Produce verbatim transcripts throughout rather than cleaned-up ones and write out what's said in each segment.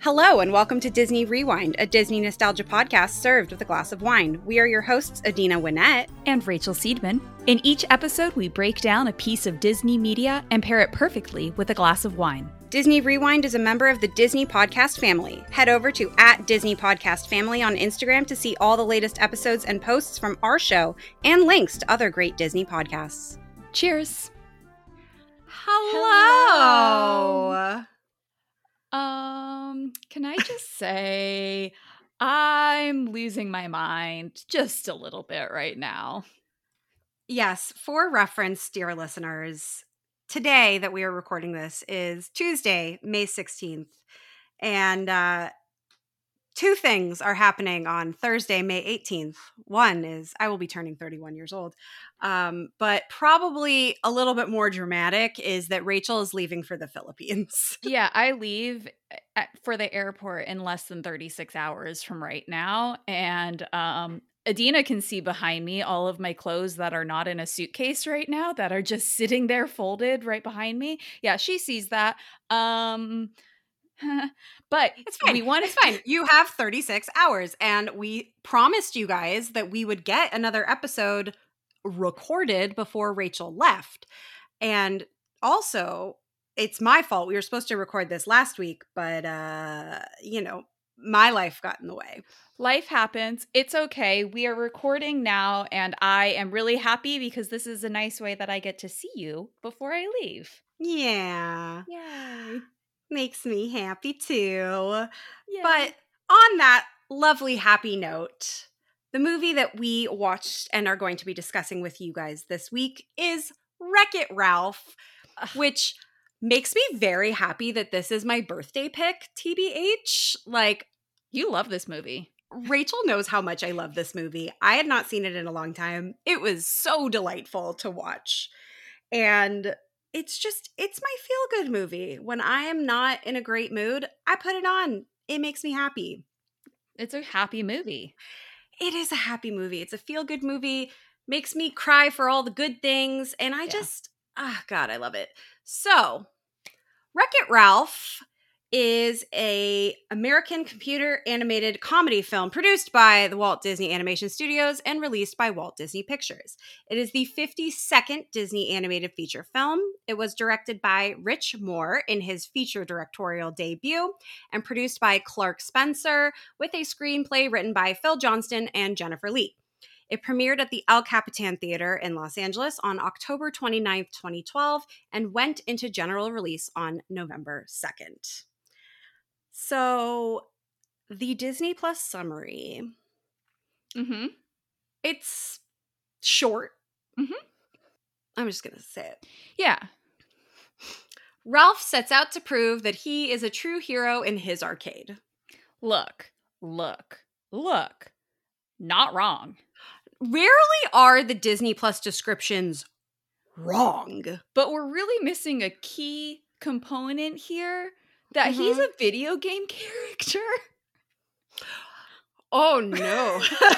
Hello and welcome to Disney Rewind, a Disney nostalgia podcast served with a glass of wine. We are your hosts, Adina Winnett and Rachel Seidman. In each episode, we break down a piece of Disney media and pair it perfectly with a glass of wine. Disney Rewind is a member of the Disney Podcast family. Head over to at Disney Podcast Family on Instagram to see all the latest episodes and posts from our show and links to other great Disney podcasts. Cheers. Hello. Hello. Um, can I just say I'm losing my mind just a little bit right now. Yes, for reference, dear listeners, today that we are recording this is Tuesday, May sixteenth, and uh, two things are happening on Thursday, May eighteenth. One is I will be turning thirty-one years old, um, but probably a little bit more dramatic is that Rachel is leaving for the Philippines. Yeah, I leave at, for the airport in less than thirty-six hours from right now, and um, Adina can see behind me all of my clothes that are not in a suitcase right now that are just sitting there folded right behind me. Yeah, she sees that. Um, but it's fine. We want it's fine. You have thirty-six hours, and we promised you guys that we would get another episode recorded before Rachel left. And also, it's my fault. We were supposed to record this last week, but uh, you know, my life got in the way. Life happens. It's okay. We are recording now, and I am really happy because this is a nice way that I get to see you before I leave. Yeah. Yay. Makes me happy too. Yay. But on that lovely happy note, the movie that we watched and are going to be discussing with you guys this week is Wreck-It Ralph, Ugh. which makes me very happy that this is my birthday pick, T B H. Like, you love this movie. Rachel knows how much I love this movie. I had not seen it in a long time. It was so delightful to watch. And it's just, it's my feel-good movie. When I am not in a great mood, I put it on. It makes me happy. It's a happy movie. It is a happy movie. It's a feel-good movie. Makes me cry for all the good things. And I yeah. just, ah, oh God, I love it. So, Wreck-It Ralph is a American computer animated comedy film produced by the Walt Disney Animation Studios and released by Walt Disney Pictures. It is the fifty-second Disney animated feature film. It was directed by Rich Moore in his feature directorial debut and produced by Clark Spencer with a screenplay written by Phil Johnston and Jennifer Lee. It premiered at the El Capitan Theater in Los Angeles on October twenty-ninth, twenty twelve, and went into general release on November second. So, the Disney Plus summary. Mm-hmm. It's short. Mm-hmm. I'm just going to say it. Yeah. Ralph sets out to prove that he is a true hero in his arcade. Look, look, look. Not wrong. Rarely are the Disney Plus descriptions wrong. But we're really missing a key component here. That mm-hmm. he's a video game character? Oh, no.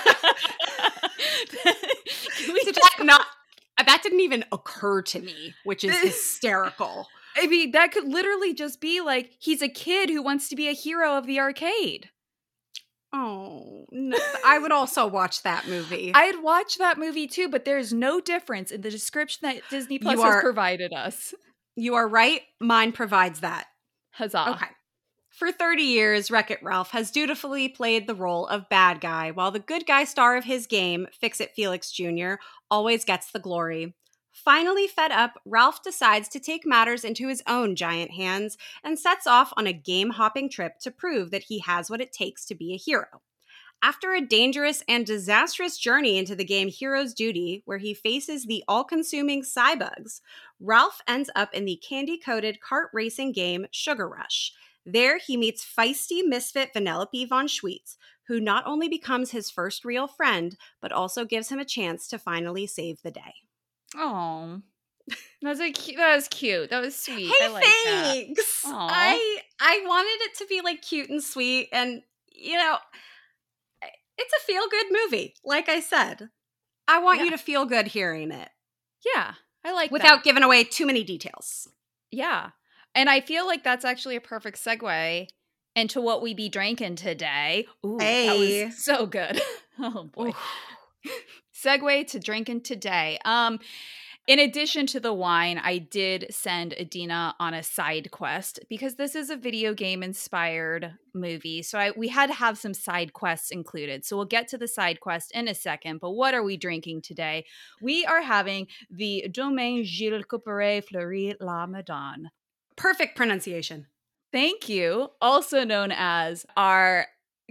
Did that, not, that didn't even occur to me, which is hysterical. I mean, that could literally just be like, he's a kid who wants to be a hero of the arcade. Oh, no. I would also watch that movie. I'd watch that movie too, but there's no difference in the description that Disney Plus are, has provided us. You are right. Mine provides that. Huzzah. Okay. For thirty years, Wreck-It Ralph has dutifully played the role of bad guy, while the good guy star of his game, Fix-It Felix Junior, always gets the glory. Finally fed up, Ralph decides to take matters into his own giant hands and sets off on a game-hopping trip to prove that he has what it takes to be a hero. After a dangerous and disastrous journey into the game Hero's Duty, where he faces the all-consuming Cybugs, Ralph ends up in the candy-coated kart racing game Sugar Rush. There, he meets feisty misfit Vanellope von Schweetz, who not only becomes his first real friend, but also gives him a chance to finally save the day. Oh, that was a cu- that was cute. That was sweet. Hey, I like thanks. That. I I wanted it to be like cute and sweet, and you know, it's a feel good movie. Like I said, I want yeah. you to feel good hearing it. Yeah, I like without that. giving away too many details. Yeah. And I feel like that's actually a perfect segue And to what we be drinking today. Ooh, Hey. that was so good. Oh boy. Ooh. Segue to drinking today. Um, in addition to the wine, I did send Adina on a side quest because this is a video game inspired movie. So I, we had to have some side quests included. So we'll get to the side quest in a second. But what are we drinking today? We are having the Domaine Gilles Couperet Fleury La Madone. Perfect pronunciation. Thank you. Also known as our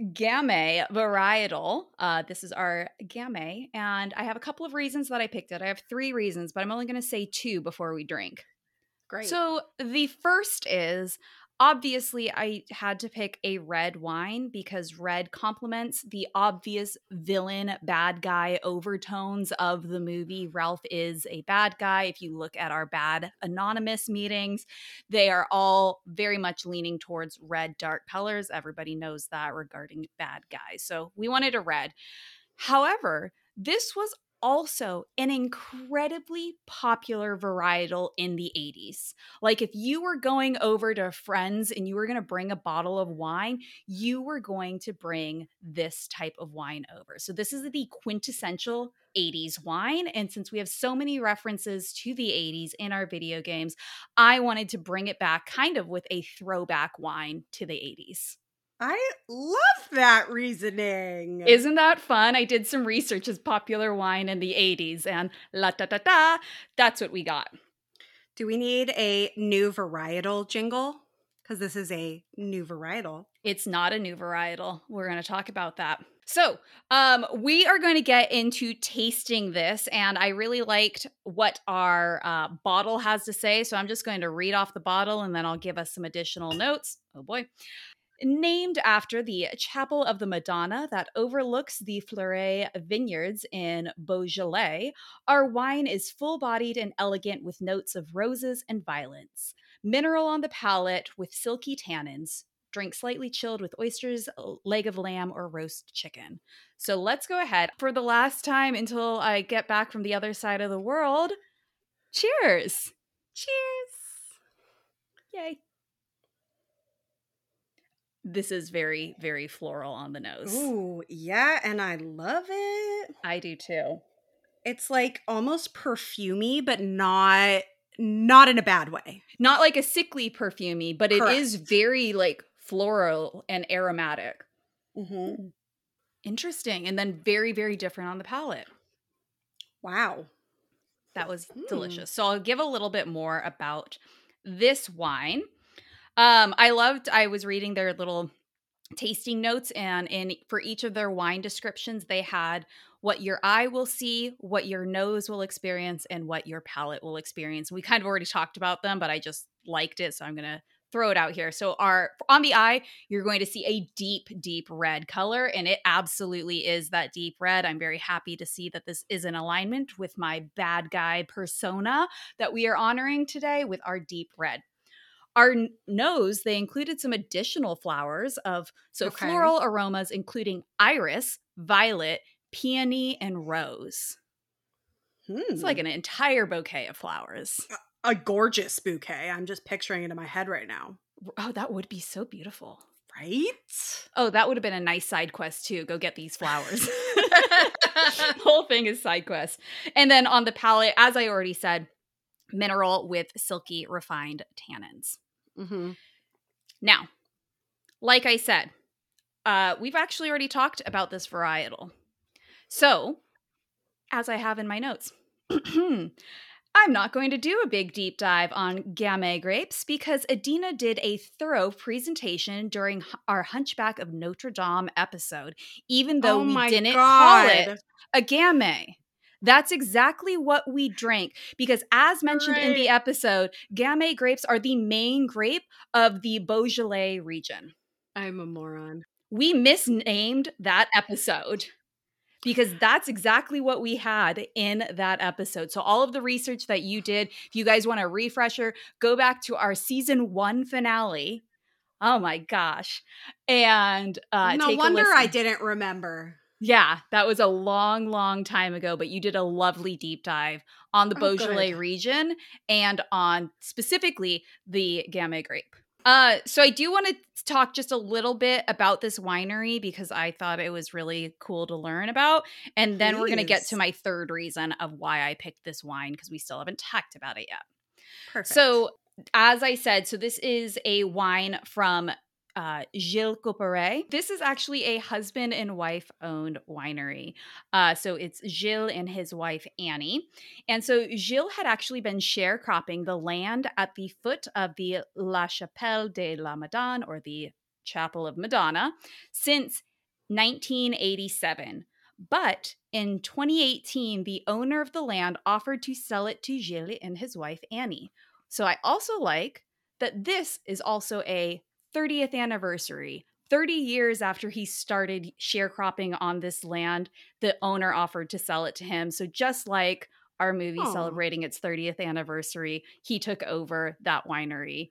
Gamay varietal. Uh, this is our Gamay, and I have a couple of reasons that I picked it. I have three reasons, but I'm only going to say two before we drink. Great. So the first is, obviously, I had to pick a red wine because red complements the obvious villain, bad guy overtones of the movie. Ralph is a bad guy. If you look at our bad anonymous meetings, they are all very much leaning towards red, dark colors. Everybody knows that regarding bad guys. So we wanted a red. However, this was also an incredibly popular varietal in the eighties. Like if you were going over to friends and you were going to bring a bottle of wine, you were going to bring this type of wine over. So this is the quintessential eighties wine. And since we have so many references to the eighties in our video games, I wanted to bring it back kind of with a throwback wine to the eighties. I love that reasoning. Isn't that fun? I did some research as popular wine in the eighties, and la ta ta ta, that's what we got. Do we need a new varietal jingle? Because this is a new varietal. It's not a new varietal. We're going to talk about that. So um, we are going to get into tasting this, and I really liked what our uh, bottle has to say, so I'm just going to read off the bottle, and then I'll give us some additional notes. Oh boy. Named after the Chapel of the Madonna that overlooks the Fleury vineyards in Beaujolais, our wine is full-bodied and elegant with notes of roses and violets. Mineral on the palate with silky tannins. Drink slightly chilled with oysters, leg of lamb, or roast chicken. So let's go ahead. For the last time until I get back from the other side of the world, cheers! Cheers! Yay! This is very, very floral on the nose. Ooh, yeah, and I love it. I do too. It's like almost perfumey, but not not in a bad way. Not like a sickly perfumey, but Correct. It is very like floral and aromatic. Mm-hmm. Interesting. And then very, very different on the palate. Wow. That was mm. delicious. So I'll give a little bit more about this wine. Um, I loved, I was reading their little tasting notes, and in for each of their wine descriptions, they had what your eye will see, what your nose will experience, and what your palate will experience. We kind of already talked about them, but I just liked it, so I'm going to throw it out here. So our on the eye, you're going to see a deep, deep red color, and it absolutely is that deep red. I'm very happy to see that this is in alignment with my bad guy persona that we are honoring today with our deep red. Our n- nose, they included some additional flowers of so Okay. floral aromas, including iris, violet, peony, and rose. Hmm. It's like an entire bouquet of flowers. A gorgeous bouquet. I'm just picturing it in my head right now. Oh, that would be so beautiful. Right? Oh, that would have been a nice side quest too. Go get these flowers. The whole thing is side quest. And then on the palate, as I already said, mineral with silky refined tannins. Mm-hmm. Now, like I said, uh, we've actually already talked about this varietal. So, as I have in my notes, I'm not going to do a big deep dive on Gamay grapes because Adina did a thorough presentation during our Hunchback of Notre Dame episode, even though Oh we my didn't God. call it a Gamay. That's exactly what we drank because, as mentioned in the Right. episode, Gamay grapes are the main grape of the Beaujolais region. I'm a moron. We misnamed that episode because that's exactly what we had in that episode. So all of the research that you did, if you guys want a refresher, go back to our season one finale. Oh my gosh. And uh, no take wonder a listen. I didn't remember. Yeah, that was a long, long time ago, but you did a lovely deep dive on the Oh, Beaujolais good. region and on specifically the Gamay grape. Uh, so I do want to talk just a little bit about this winery because I thought it was really cool to learn about. And then we're going to get to Please. my third reason of why I picked this wine because we still haven't talked about it yet. Perfect. So as I said, so this is a wine from uh, Gilles Couperet. This is actually a husband and wife owned winery. Uh, so it's Gilles and his wife, Annie. And so Gilles had actually been sharecropping the land at the foot of the La Chapelle de la Madone, or the Chapel of Madonna, since nineteen eighty-seven. But in twenty eighteen, the owner of the land offered to sell it to Gilles and his wife, Annie. So I also like that this is also a thirtieth anniversary. thirty years after he started sharecropping on this land, the owner offered to sell it to him. So just like our movie Aw. celebrating its thirtieth anniversary, he took over that winery.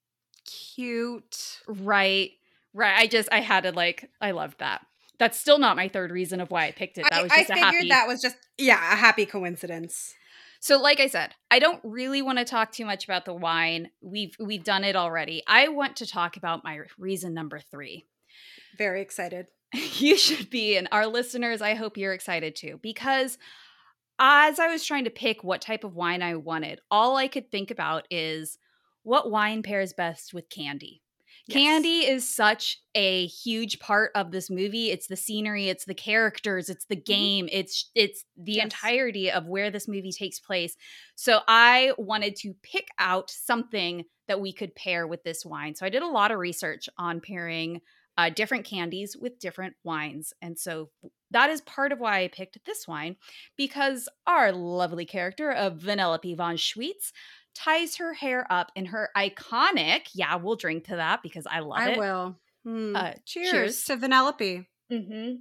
Cute. Right. Right. I just, I had to like, I loved that. That's still not my third reason of why I picked it. That I, was I just a figured happy. that was just, yeah, a happy coincidence. So like I said, I don't really want to talk too much about the wine. We've we've done it already. I want to talk about my reason number three. Very excited. You should be, and our listeners, I hope you're excited too, because as I was trying to pick what type of wine I wanted, all I could think about is what wine pairs best with candy. Yes. Candy is such a huge part of this movie. It's the scenery, it's the characters, it's the game, mm-hmm. it's it's the yes. entirety of where this movie takes place. So I wanted to pick out something that we could pair with this wine. So I did a lot of research on pairing uh, different candies with different wines. And so that is part of why I picked this wine, because our lovely character of Vanellope von Schweetz ties her hair up in her iconic, yeah, we'll drink to that because I love I it. I will. Mm. Uh, cheers. cheers to Vanellope. Mm-hmm.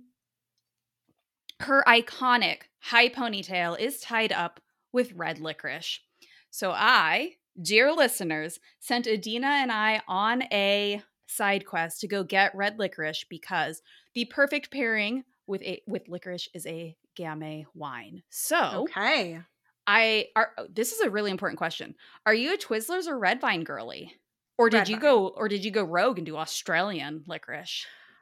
Her iconic high ponytail is tied up with red licorice. So I, dear listeners, sent Adina and I on a side quest to go get red licorice because the perfect pairing with a with licorice is a Gamay wine. So okay. I are this is a really important question. Are you a Twizzlers or Red Vine girly? Or did Red you Vine. go or did you go rogue and do Australian licorice?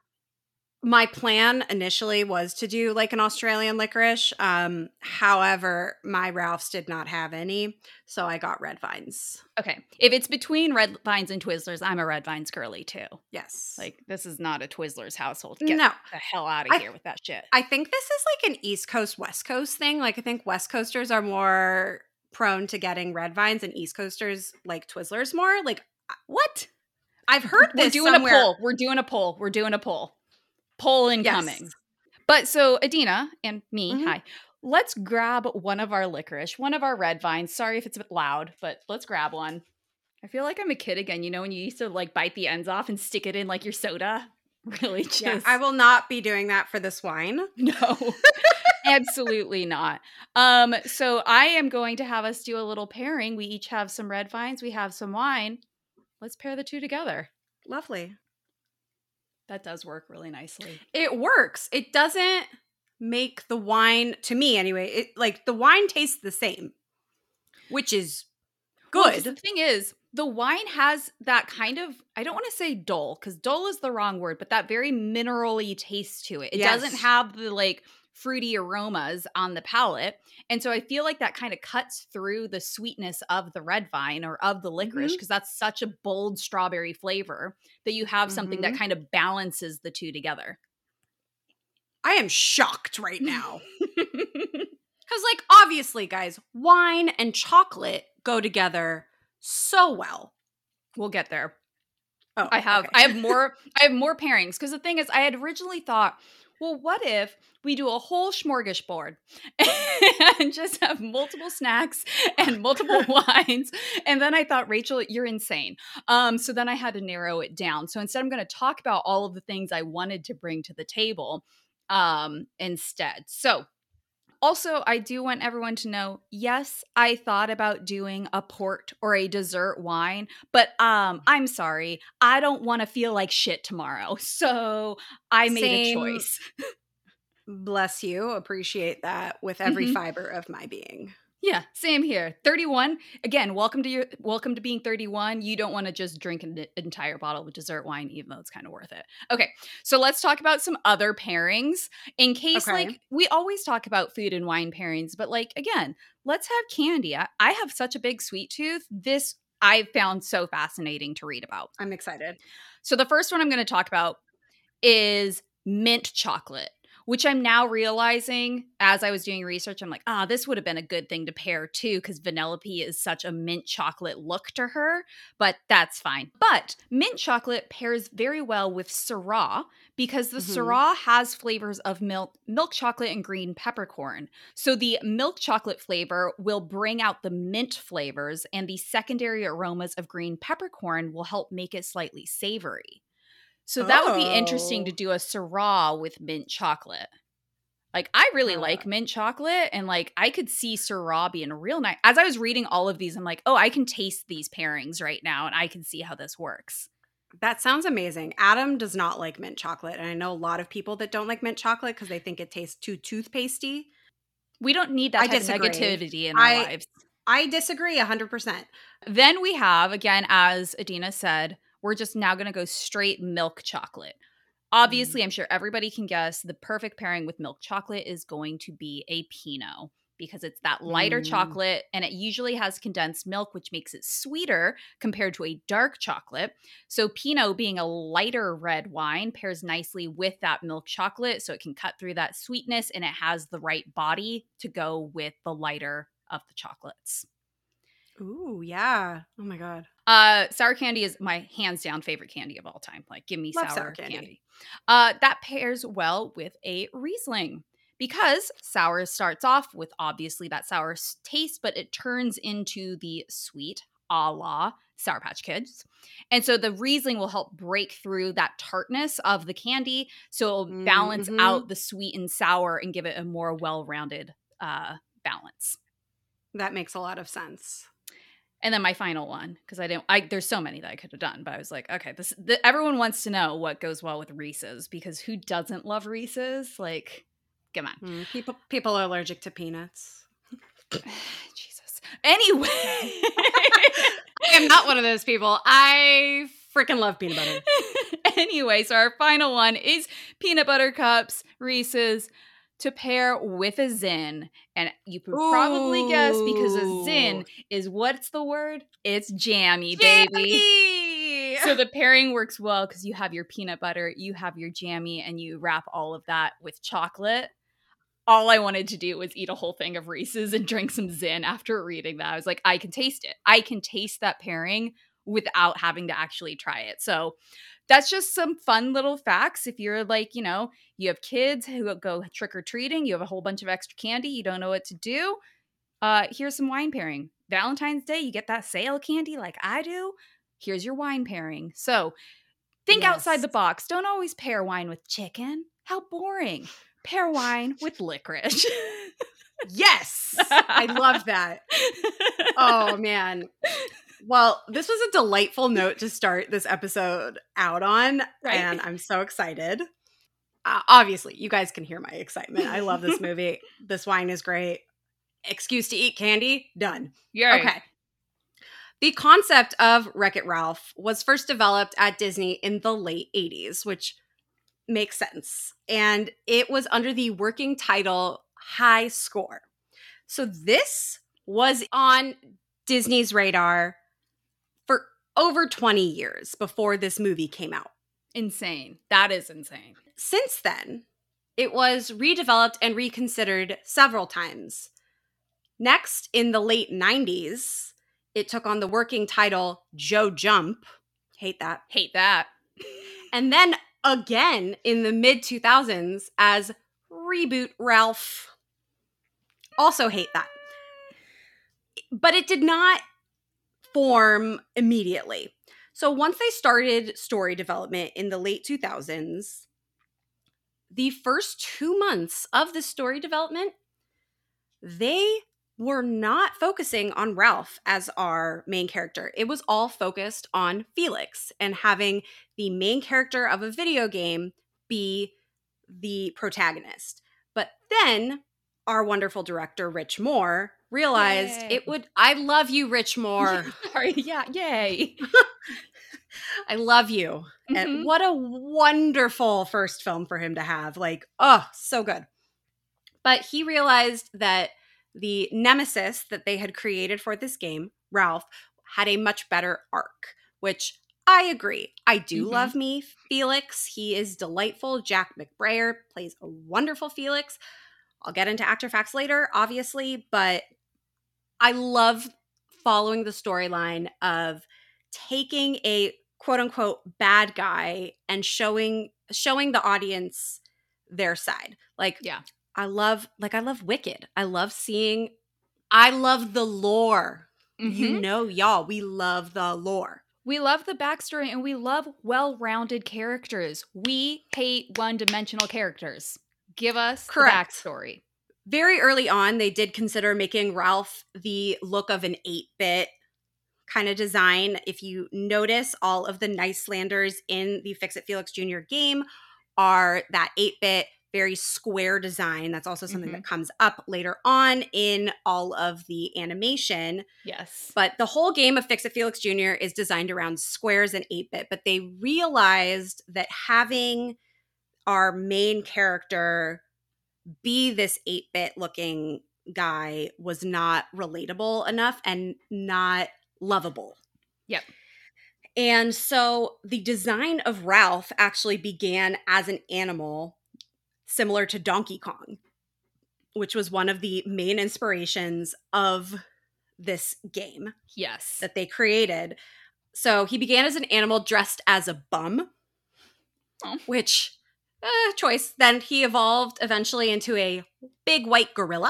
My plan initially was to do like an Australian licorice. Um, however, my Ralphs did not have any, so I got Red Vines. Okay. If it's between Red Vines and Twizzlers, I'm a Red Vines girly too. Yes. Like, this is not a Twizzlers household. Get no. the hell out of I, here with that shit. I think this is like an East Coast, West Coast thing. Like, I think West Coasters are more prone to getting Red Vines and East Coasters like Twizzlers more. Like, what? I've heard this We're doing somewhere. a poll. We're doing a poll. We're doing a poll. Poll incoming. Yes. But so Adina and me, mm-hmm. hi. Let's grab one of our licorice, one of our Red Vines. Sorry if it's a bit loud, but let's grab one. I feel like I'm a kid again. You know, when you used to like bite the ends off and stick it in like your soda? Really just. Yeah, I will not be doing that for this wine. No, absolutely not. Um, so I am going to have us do a little pairing. We each have some Red Vines. We have some wine. Let's pair the two together. Lovely. That does work really nicely. It works. It doesn't make the wine, to me anyway, it like the wine tastes the same, which is good. Well, the thing is, the wine has that kind of, I don't want to say dull, because dull is the wrong word, but that very minerally taste to it. It yes. doesn't have the like fruity aromas on the palate. And so I feel like that kind of cuts through the sweetness of the red vine or of the licorice, because mm-hmm. that's such a bold strawberry flavor that you have something mm-hmm. that kind of balances the two together. I am shocked right now. Because like, obviously, guys, wine and chocolate go together so well. We'll get there. Oh, I have okay. I have more I have more pairings, because the thing is, I had originally thought, well, what if we do a whole smorgasbord and just have multiple snacks and multiple wines? And then I thought, Rachel, you're insane. Um, so then I had to narrow it down. So instead, I'm going to talk about all of the things I wanted to bring to the table um, instead. So also, I do want everyone to know, yes, I thought about doing a port or a dessert wine, but um, I'm sorry. I don't want to feel like shit tomorrow. So I made Same. a choice. Bless you. Appreciate that with every mm-hmm. fiber of my being. Yeah, same here. thirty-one. Again, welcome to your welcome to being thirty-one. You don't want to just drink an entire bottle of dessert wine, even though it's kind of worth it. Okay, so let's talk about some other pairings. In case, Okay. like, we always talk about food and wine pairings, but like, again, let's have candy. I, I have such a big sweet tooth. This I found so fascinating to read about. I'm excited. So the first one I'm going to talk about is mint chocolate, which I'm now realizing as I was doing research, I'm like, ah, oh, this would have been a good thing to pair too, because Vanellope is such a mint chocolate look to her, but that's fine. But mint chocolate pairs very well with Syrah because the mm-hmm. Syrah has flavors of milk, milk chocolate and green peppercorn. So the milk chocolate flavor will bring out the mint flavors, and the secondary aromas of green peppercorn will help make it slightly savory. So that oh. would be interesting to do a Syrah with mint chocolate. Like, I really uh. like mint chocolate, and like I could see Syrah being real nice. As I was reading all of these, I'm like, oh, I can taste these pairings right now, and I can see how this works. That sounds amazing. Adam does not like mint chocolate, and I know a lot of people that don't like mint chocolate because they think it tastes too toothpastey. We don't need that I type disagree. of negativity in our I, lives. I disagree one hundred percent. Then we have, again, as Adina said, we're just now going to go straight milk chocolate. Obviously, mm. I'm sure everybody can guess the perfect pairing with milk chocolate is going to be a Pinot because it's that lighter mm. chocolate, and it usually has condensed milk, which makes it sweeter compared to a dark chocolate. So Pinot, being a lighter red wine, pairs nicely with that milk chocolate, so it can cut through that sweetness, and it has the right body to go with the lighter of the chocolates. Ooh, yeah. Oh my God. Uh, sour candy is my hands down favorite candy of all time. Like, give me sour, sour candy. candy. Uh, that pairs well with a Riesling because sour starts off with obviously that sour taste, but it turns into the sweet a la Sour Patch Kids. And so the Riesling will help break through that tartness of the candy. So it'll balance mm-hmm. out the sweet and sour and give it a more well-rounded uh, balance. That makes a lot of sense. And then my final one, because I didn't, I there's so many that I could have done, but I was like, okay, this the, everyone wants to know what goes well with Reese's because who doesn't love Reese's? Like, come on, mm, people people are allergic to peanuts. Jesus. Anyway, I am not one of those people. I freaking love peanut butter. Anyway, so our final one is peanut butter cups, Reese's, to pair with a Zin. And you could probably Ooh. guess because a Zin is, what's the word? It's jammy, jammy! baby. So the pairing works well because you have your peanut butter, you have your jammy, and you wrap all of that with chocolate. All I wanted to do was eat a whole thing of Reese's and drink some Zin after reading that. I was like, I can taste it. I can taste that pairing without having to actually try it. So that's just some fun little facts. If you're like, you know, you have kids who go trick-or-treating, you have a whole bunch of extra candy, you don't know what to do, uh, here's some wine pairing. Valentine's Day, you get that sale candy like I do. Here's your wine pairing. So think yes. outside the box. Don't always pair wine with chicken. How boring. Pair wine with licorice. Yes. I love that. Oh, man. Well, this was a delightful note to start this episode out on, right. and I'm so excited. Uh, obviously, you guys can hear my excitement. I love this movie. This wine is great. Excuse to eat candy? Done. Yay. Okay. The concept of Wreck-It Ralph was first developed at Disney in the late eighties, which makes sense. And it was under the working title High Score. So this was on Disney's radar for over twenty years before this movie came out. Insane. That is insane. Since then, it was redeveloped and reconsidered several times. Next, in the late nineties, it took on the working title Joe Jump. Hate that. Hate that. And then again in the mid two thousands as Reboot Ralph. Also hate that. But it did not form immediately. So once they started story development in the late two thousands, the first two months of the story development, they were not focusing on Ralph as our main character. It was all focused on Felix and having the main character of a video game be the protagonist. But then our wonderful director, Rich Moore, realized Yay. it would, I love you, Rich Moore. Sorry, yeah, yay. I love you. Mhm. And what a wonderful first film for him to have. Like, oh, so good. But he realized that the nemesis that they had created for this game, Ralph, had a much better arc, which I agree. I do Mhm. love me Felix. He is delightful. Jack McBrayer plays a wonderful Felix. I'll get into actor facts later, obviously, but I love following the storyline of taking a quote unquote bad guy and showing showing the audience their side. Like, Yeah. I love like I love Wicked. I love seeing I love the lore. You Mhm. know, y'all, we love the lore. We love the backstory and we love well-rounded characters. We hate one-dimensional characters. Give us Correct. the backstory. Very early on, they did consider making Ralph the look of an eight-bit kind of design. If you notice, all of the Nicelanders in the Fix-It Felix Junior game are that eight-bit, very square design. That's also something Mhm. that comes up later on in all of the animation. Yes. But the whole game of Fix-It Felix Junior is designed around squares and eight-bit. But they realized that having our main character be this eight-bit looking guy was not relatable enough and not lovable. Yep. And so the design of Ralph actually began as an animal similar to Donkey Kong, which was one of the main inspirations of this game Yes. that they created. So he began as an animal dressed as a bum, Oh. which eh, choice. Then he evolved eventually into a big white gorilla.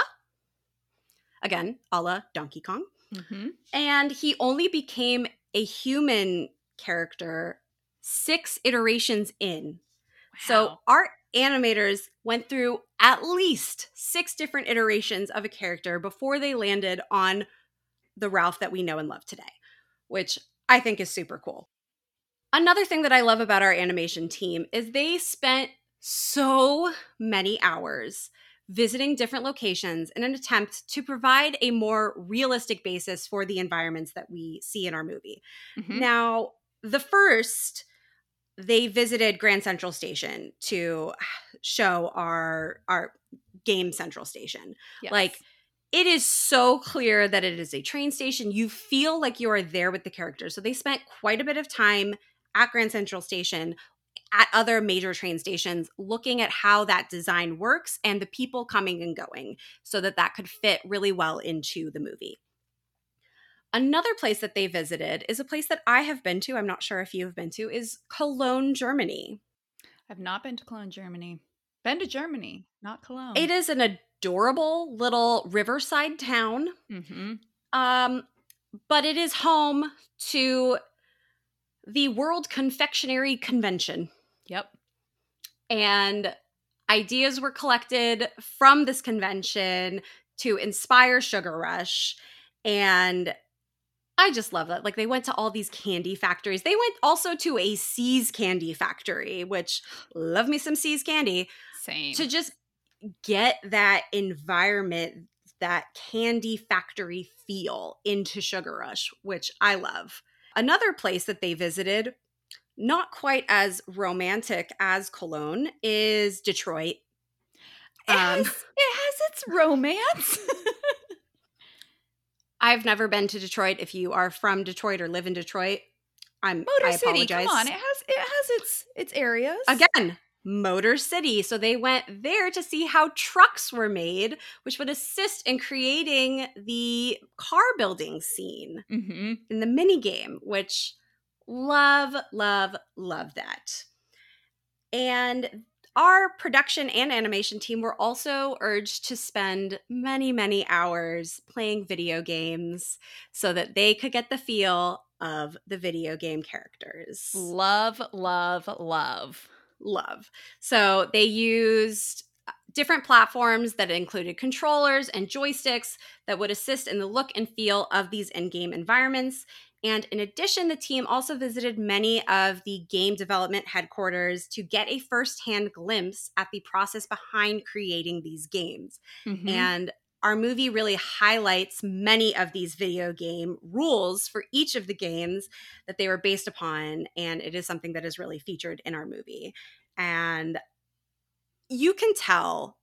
Again, a la Donkey Kong. Mhm. And he only became a human character six iterations in. So Wow. our animators went through at least six different iterations of a character before they landed on the Ralph that we know and love today, which I think is super cool. Another thing that I love about our animation team is they spent so many hours visiting different locations in an attempt to provide a more realistic basis for the environments that we see in our movie. Mhm. Now, the first, they visited Grand Central Station to show our our game Central Station. Yes. Like, it is so clear that it is a train station. You feel like you are there with the characters. So they spent quite a bit of time at Grand Central Station, at other major train stations, looking at how that design works and the people coming and going so that that could fit really well into the movie. Another place that they visited is a place that I have been to, I'm not sure if you have been to, is Cologne, Germany. I've not been to Cologne, Germany. Been to Germany, not Cologne. It is an adorable little riverside town. Mm-hmm. Um, but it is home to the World Confectionery Convention. Yep. And ideas were collected from this convention to inspire Sugar Rush. And I just love that. Like, they went to all these candy factories. They went also to a See's candy factory, which love me some See's candy. Same. To just get that environment, that candy factory feel into Sugar Rush, which I love. Another place that they visited, not quite as romantic as Cologne, is Detroit. It, Um, has, it has its romance. I've never been to Detroit. If you are from Detroit or live in Detroit, I'm Motor I City, apologize. come on. It has it has its its areas. Again, Motor City. So they went there to see how trucks were made, which would assist in creating the car building scene Mm-hmm. in the mini game, which love, love, love that. And our production and animation team were also urged to spend many, many hours playing video games so that they could get the feel of the video game characters. Love, love, love. Love. So they used different platforms that included controllers and joysticks that would assist in the look and feel of these in-game environments. And in addition, the team also visited many of the game development headquarters to get a firsthand glimpse at the process behind creating these games. Mm-hmm. And our movie really highlights many of these video game rules for each of the games that they were based upon, and it is something that is really featured in our movie. And you can tell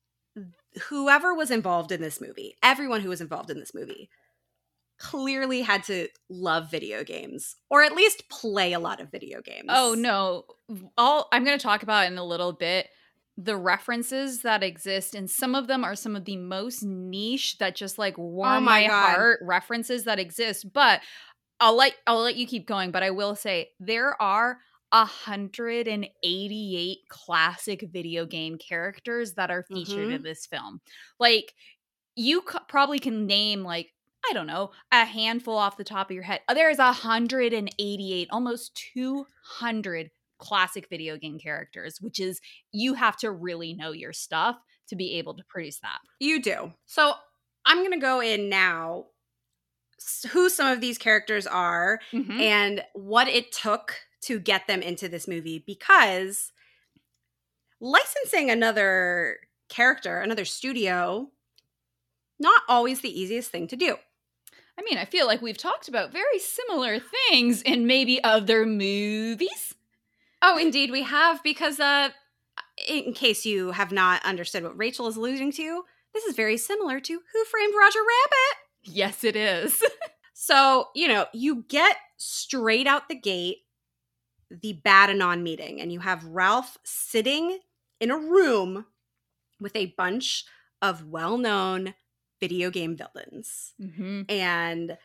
whoever was involved in this movie, everyone who was involved in this movie, clearly had to love video games, or at least play a lot of video games. Oh, no. All I'm going to talk about in a little bit, the references that exist, and some of them are some of the most niche that just like warm Oh my my God. heart references that exist. But I'll let I'll let you keep going. But I will say there are one hundred eighty-eight classic video game characters that are featured Mhm. in this film. Like, you c- probably can name like, I don't know, a handful off the top of your head. There is one hundred eighty-eight, almost two hundred classic video game characters, which is, you have to really know your stuff to be able to produce that. You do. So I'm going to go in now s- who some of these characters are Mhm. and what it took to get them into this movie, because licensing another character, another studio, not always the easiest thing to do. I mean, I feel like we've talked about very similar things in maybe other movies. Oh, indeed we have, because uh, in case you have not understood what Rachel is alluding to, this is very similar to Who Framed Roger Rabbit? Yes, it is. So, you know, you get straight out the gate the Bad-Anon meeting, and you have Ralph sitting in a room with a bunch of well-known video game villains. Mm-hmm. And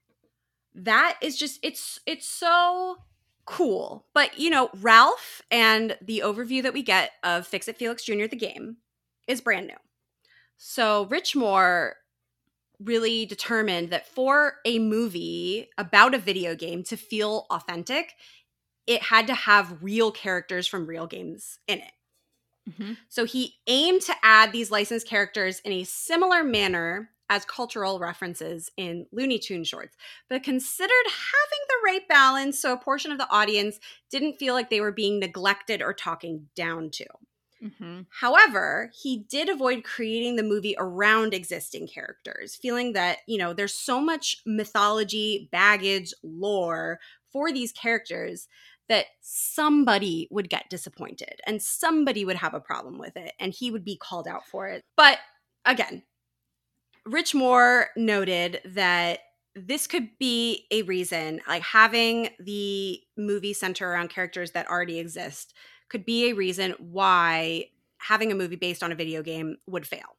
that is just, it's it's so cool. But, you know, Ralph and the overview that we get of Fix-It Felix Junior the game is brand new. So Rich Moore really determined that for a movie about a video game to feel authentic, it had to have real characters from real games in it. Mm-hmm. So he aimed to add these licensed characters in a similar manner as cultural references in Looney Tunes shorts, but considered having the right balance so a portion of the audience didn't feel like they were being neglected or talking down to. Mm-hmm. However, he did avoid creating the movie around existing characters, feeling that, you know, there's so much mythology, baggage, lore for these characters that somebody would get disappointed and somebody would have a problem with it and he would be called out for it. But again, Rich Moore noted that this could be a reason, like having the movie center around characters that already exist could be a reason why having a movie based on a video game would fail.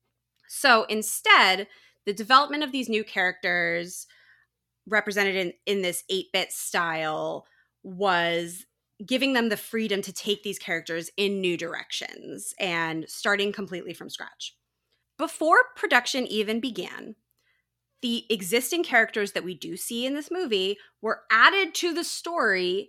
So instead, the development of these new characters represented in, in this eight-bit style was giving them the freedom to take these characters in new directions and starting completely from scratch. Before production even began, the existing characters that we do see in this movie were added to the story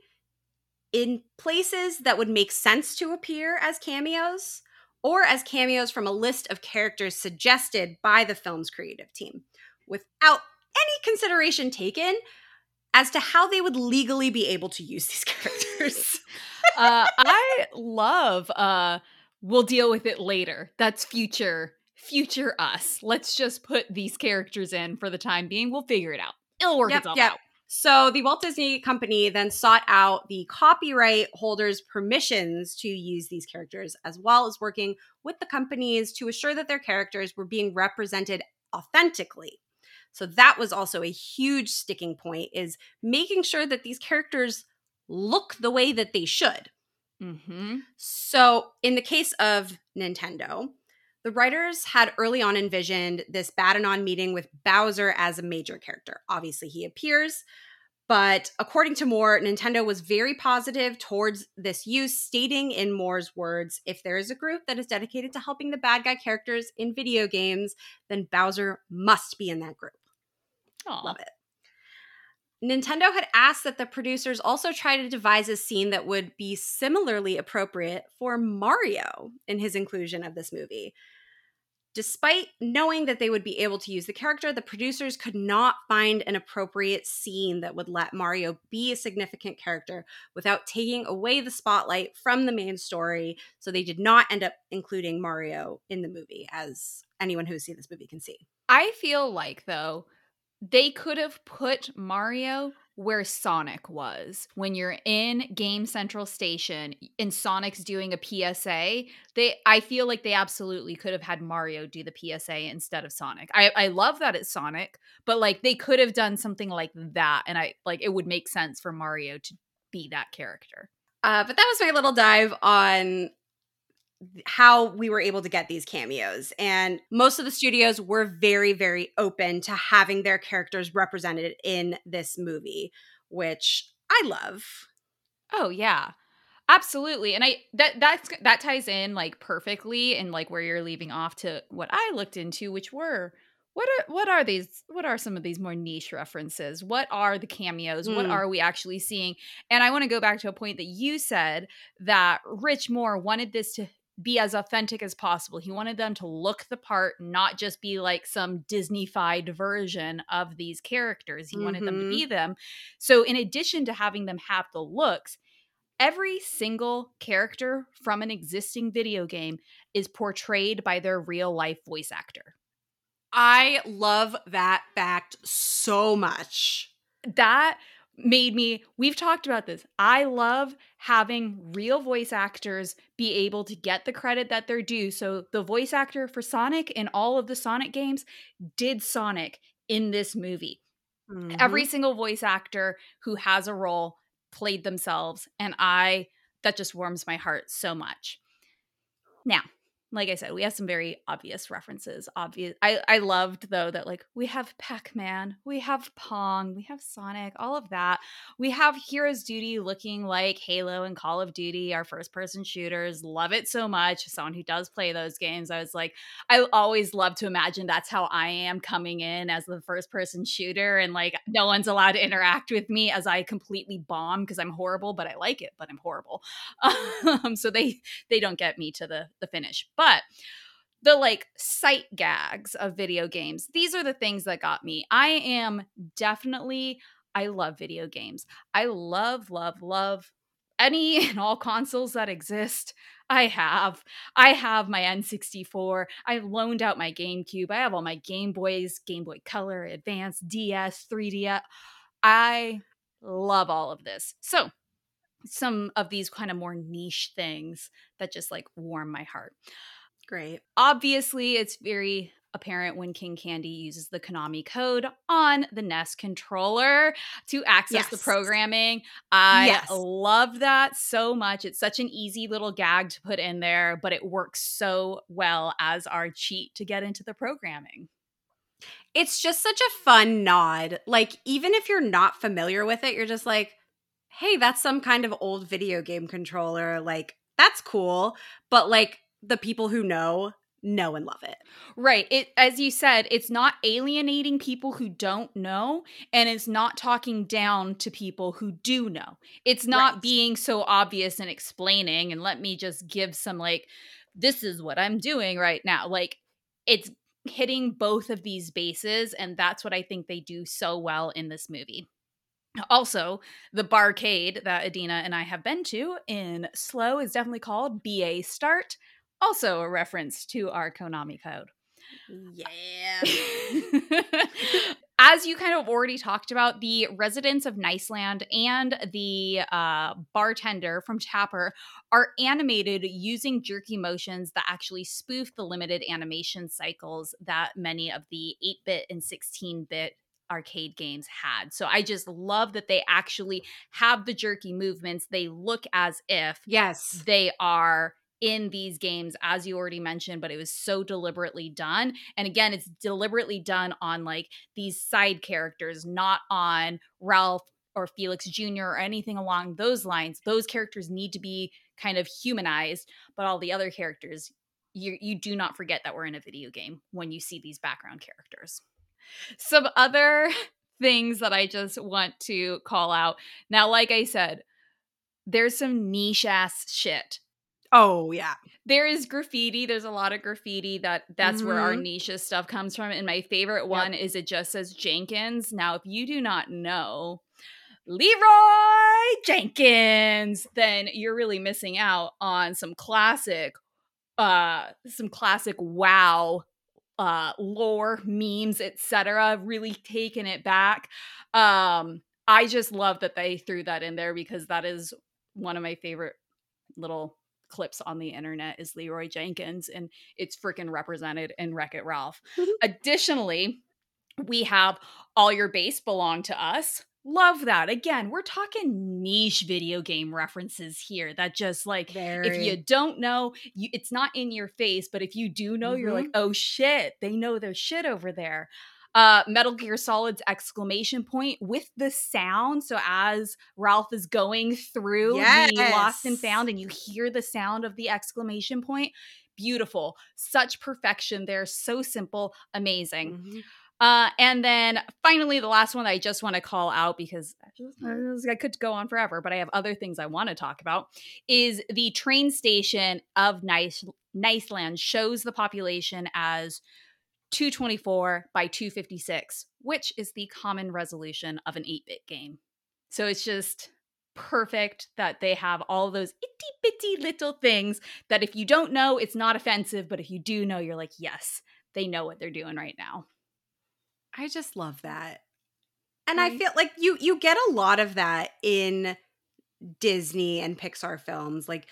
in places that would make sense to appear as cameos or as cameos from a list of characters suggested by the film's creative team, without any consideration taken as to how they would legally be able to use these characters. uh, I love uh, we'll deal with it later. That's future, future us. Let's just put these characters in for the time being. We'll figure it out. It'll work Yep, itself yep. out. So the Walt Disney Company then sought out the copyright holders' permissions to use these characters, as well as working with the companies to assure that their characters were being represented authentically. So that was also a huge sticking point, is making sure that these characters look the way that they should. Mm-hmm. So in the case of Nintendo, the writers had early on envisioned this Bad-Anon meeting with Bowser as a major character. Obviously, he appears, but according to Moore, Nintendo was very positive towards this use, stating in Moore's words, "If there is a group that is dedicated to helping the bad guy characters in video games, then Bowser must be in that group." Aww. Love it. Nintendo had asked that the producers also try to devise a scene that would be similarly appropriate for Mario in his inclusion of this movie. Despite knowing that they would be able to use the character, the producers could not find an appropriate scene that would let Mario be a significant character without taking away the spotlight from the main story. So they did not end up including Mario in the movie, as anyone who's seen this movie can see. I feel like, though, they could have put Mario where Sonic was. When you're in Game Central Station and Sonic's doing a P S A, they I feel like they absolutely could have had Mario do the P S A instead of Sonic. I, I love that it's Sonic, but like they could have done something like that, and I like it would make sense for Mario to be that character. Uh, but that was my little dive on how we were able to get these cameos. And most of the studios were very, very open to having their characters represented in this movie, which I love. Oh, yeah. Absolutely. And I that that's that ties in like perfectly and like where you're leaving off to what I looked into, which were what are what are these what are some of these more niche references? What are the cameos? Mm. What are we actually seeing? And I want to go back to a point that you said that Rich Moore wanted this to be as authentic as possible. He wanted them to look the part, not just be like some Disney-fied version of these characters. He mm-hmm. wanted them to be them. So in addition to having them have the looks, every single character from an existing video game is portrayed by their real life voice actor. I love that fact so much. That made me, we've talked about this. I love having real voice actors be able to get the credit that they're due. So the voice actor for Sonic in all of the Sonic games did Sonic in this movie. Mm-hmm. Every single voice actor who has a role played themselves, and I that just warms my heart so much. Now, like I said, we have some very obvious references. Obvious. I, I loved, though, that, like, we have Pac-Man, we have Pong, we have Sonic, all of that. We have Heroes Duty looking like Halo and Call of Duty, our first-person shooters. Love it so much. As someone who does play those games, I was like, I always love to imagine that's how I am coming in as the first-person shooter, and, like, no one's allowed to interact with me as I completely bomb because I'm horrible, but I like it, but I'm horrible. Um, so they, they don't get me to the, the finish. But But the like sight gags of video games, these are the things that got me. I am definitely, I love video games. I love, love, love any and all consoles that exist. I have. I have my N sixty-four. I loaned out my GameCube. I have all my Game Boys, Game Boy Color, Advance, D S, three D S. I love all of this. So some of these kind of more niche things that just like warm my heart. Great. Obviously, it's very apparent when King Candy uses the Konami code on the N E S controller to access yes. the programming. I yes. love that so much. It's such an easy little gag to put in there, but it works so well as our cheat to get into the programming. It's just such a fun nod. Like, even if you're not familiar with it, you're just like, hey, that's some kind of old video game controller. Like, that's cool. But like, the people who know, know and love it. Right. It, as you said, it's not alienating people who don't know, and it's not talking down to people who do know. It's not right. being so obvious and explaining, and let me just give some like, this is what I'm doing right now. Like, it's hitting both of these bases, and that's what I think they do so well in this movie. Also, the barcade that Adina and I have been to in Slow is definitely called B A Start. Also a reference to our Konami code. Yeah. As you kind of already talked about, the residents of Niceland and the uh, bartender from Tapper are animated using jerky motions that actually spoof the limited animation cycles that many of the eight-bit and sixteen-bit arcade games had. So I just love that they actually have the jerky movements. They look as if yes, they are in these games, as you already mentioned, but it was so deliberately done. And again, it's deliberately done on like these side characters, not on Ralph or Felix Junior or anything along those lines. Those characters need to be kind of humanized, but all the other characters, you you do not forget that we're in a video game when you see these background characters. Some other things that I just want to call out. Now, like I said, there's some niche ass shit. Oh, yeah. There is graffiti. There's a lot of graffiti. That that's mm-hmm. where our niche stuff comes from. And my favorite one yep. is it just says Jenkins. Now, if you do not know Leroy Jenkins, then you're really missing out on some classic, uh, some classic WoW uh, lore, memes, et cetera. Really taking it back. Um, I just love that they threw that in there because that is one of my favorite little clips on the internet is Leroy Jenkins, and it's freaking represented in Wreck-It Ralph. Additionally, we have All Your Base Belong to Us. Love that. Again, we're talking niche video game references here that just like, Very. If you don't know, you, it's not in your face, but if you do know, mm-hmm. you're like, oh shit, they know their shit over there. Uh, Metal Gear Solid's exclamation point with the sound. So as Ralph is going through yes. the Lost and Found and you hear the sound of the exclamation point, beautiful. Such perfection there. So simple. Amazing. Mm-hmm. Uh, and then finally, the last one I just want to call out because I, just, I could go on forever, but I have other things I want to talk about, is the train station of Nice, Niceland shows the population as two twenty-four by two fifty-six, which is the common resolution of an eight-bit game. So it's just perfect that they have all those itty-bitty little things that if you don't know, it's not offensive, but if you do know, you're like, yes, they know what they're doing right now. I just love that. And right. I feel like you you get a lot of that in Disney and Pixar films. Like,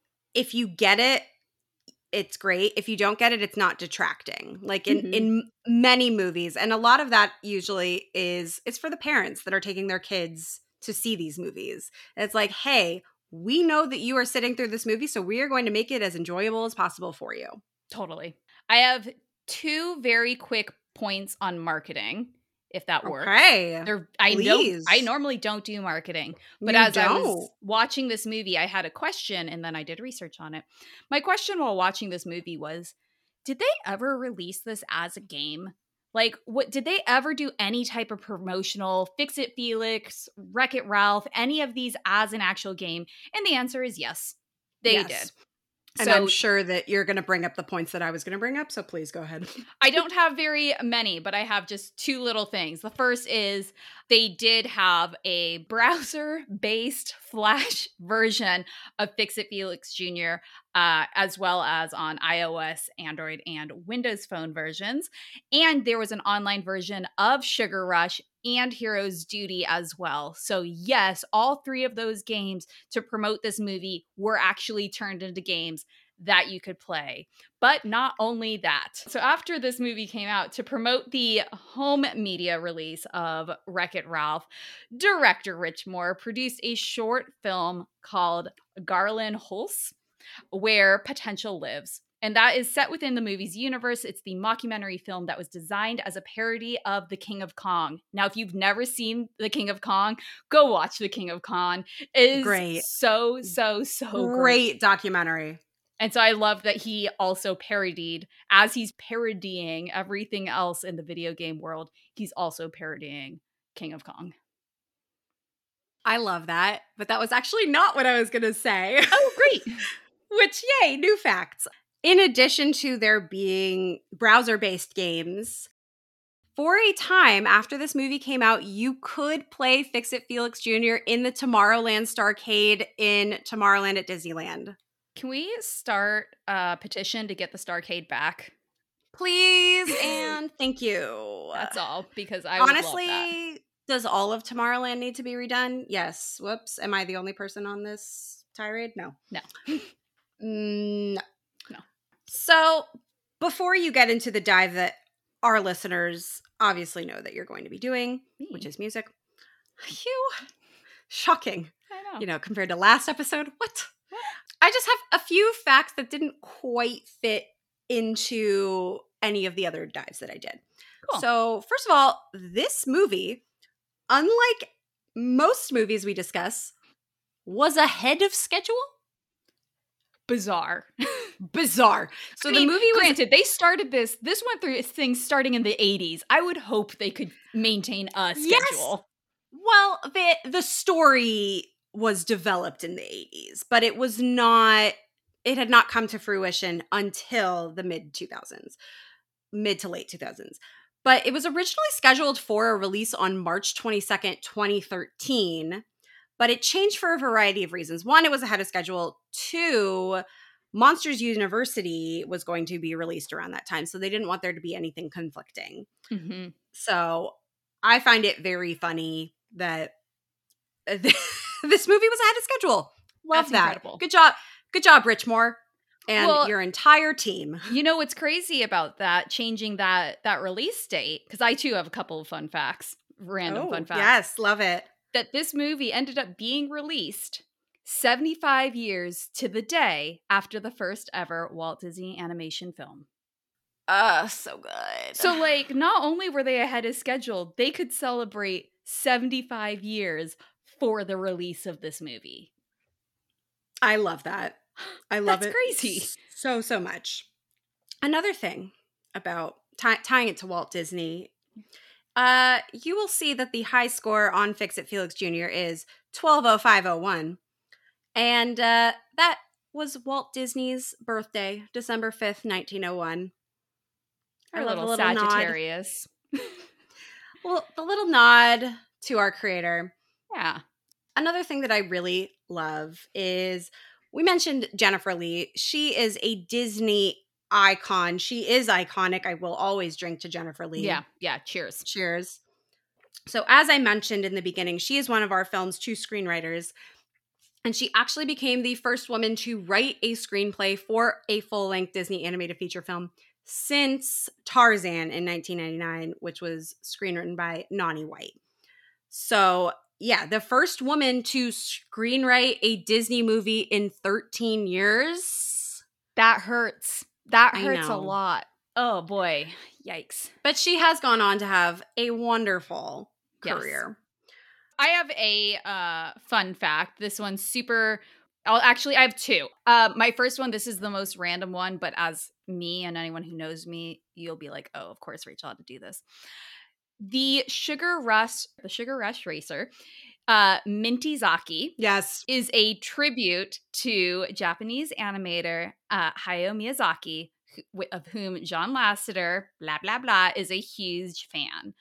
if you get it, it's great. If you don't get it, it's not detracting. Like in, mm-hmm. in many movies. And a lot of that usually is, it's for the parents that are taking their kids to see these movies. And it's like, hey, we know that you are sitting through this movie, so we are going to make it as enjoyable as possible for you. Totally. I have two very quick points on marketing, if that works. Okay. They're, I know I normally don't do marketing, but you as don't. I was watching this movie, I had a question and then I did research on it. My question while watching this movie was, did they ever release this as a game? Like, what did they ever do any type of promotional Fix-It Felix, Wreck-It Ralph, any of these as an actual game? And the answer is yes, they yes. did. And so, I'm sure that you're going to bring up the points that I was going to bring up, so please go ahead. I don't have very many, but I have just two little things. The first is they did have a browser-based Flash version of Fix-It Felix Junior, uh, as well as on iOS, Android, and Windows Phone versions. And there was an online version of Sugar Rush and Hero's Duty as well. So yes, all three of those games to promote this movie were actually turned into games that you could play. But not only that. So after this movie came out, to promote the home media release of Wreck-It Ralph, director Rich Moore produced a short film called Garland Hulse, Where Potential Lives. And that is set within the movie's universe. It's the mockumentary film that was designed as a parody of The King of Kong. Now, if you've never seen The King of Kong, go watch The King of Kong. It is great. so, so, so great. Great documentary. And so I love that he also parodied, as he's parodying everything else in the video game world, he's also parodying King of Kong. I love that. But that was actually not what I was going to say. Oh, great. Which, yay, new facts. In addition to there being browser-based games, for a time after this movie came out, you could play Fix-It Felix Junior in the Tomorrowland Starcade in Tomorrowland at Disneyland. Can we start a petition to get the Starcade back? Please and thank you. That's all, because I would honestly, love that. Does all of Tomorrowland need to be redone? Yes. Whoops. Am I the only person on this tirade? No. No. mm, no. No. So before you get into the dive that our listeners obviously know that you're going to be doing, Me. which is music, you shocking. I know. You know, compared to last episode, what? I just have a few facts that didn't quite fit into any of the other dives that I did. Cool. So, first of all, this movie, unlike most movies we discuss, was ahead of schedule. Bizarre. Bizarre. So I the mean, movie was... Granted, they started this, this went through its thing starting in the eighties. I would hope they could maintain a schedule. Yes. Well, the the story was developed in the eighties, but it was not it had not come to fruition until the mid two thousands, mid to late two thousands. But it was originally scheduled for a release on March twenty-second, twenty thirteen, but it changed for a variety of reasons. One, it was ahead of schedule. Two, Monsters University was going to be released around that time, so they didn't want there to be anything conflicting. Mm-hmm. So I find it very funny that this movie was ahead of schedule. Love That's that. Incredible. Good job. Good job, Richmore. And well, your entire team. You know what's crazy about that, changing that that release date? Because I too have a couple of fun facts, random oh, fun facts. Yes, love it. That this movie ended up being released seventy-five years to the day after the first ever Walt Disney animation film. Uh, so good. So, like, not only were they ahead of schedule, they could celebrate seventy-five years for the release of this movie. I love that. I love That's it crazy. so, so much. Another thing about t- tying it to Walt Disney, uh, you will see that the high score on Fix-It Felix Junior is twelve oh five oh one. And uh, that was Walt Disney's birthday, December fifth, nineteen oh one. Our little, little Sagittarius. Well, the little nod to our creator. Yeah. Another thing that I really love is, we mentioned Jennifer Lee. She is a Disney icon. She is iconic. I will always drink to Jennifer Lee. Yeah, yeah. Cheers. Cheers. So as I mentioned in the beginning, she is one of our film's two screenwriters. And she actually became the first woman to write a screenplay for a full-length Disney animated feature film since Tarzan in nineteen ninety-nine, which was screenwritten by Nani White. So, yeah, the first woman to screenwrite a Disney movie in thirteen years. That hurts. That I hurts a know. lot. Oh, boy. Yikes. But she has gone on to have a wonderful Yes. career. I have a uh, fun fact. This one's super... I'll actually, I have two. Uh, my first one, this is the most random one, but as me and anyone who knows me, you'll be like, oh, of course Rachel had to do this. The Sugar Rush, the Sugar Rush racer, uh, Minty Zaki, Yes, is a tribute to Japanese animator uh, Hayao Miyazaki, wh- of whom John Lasseter, blah, blah, blah, is a huge fan.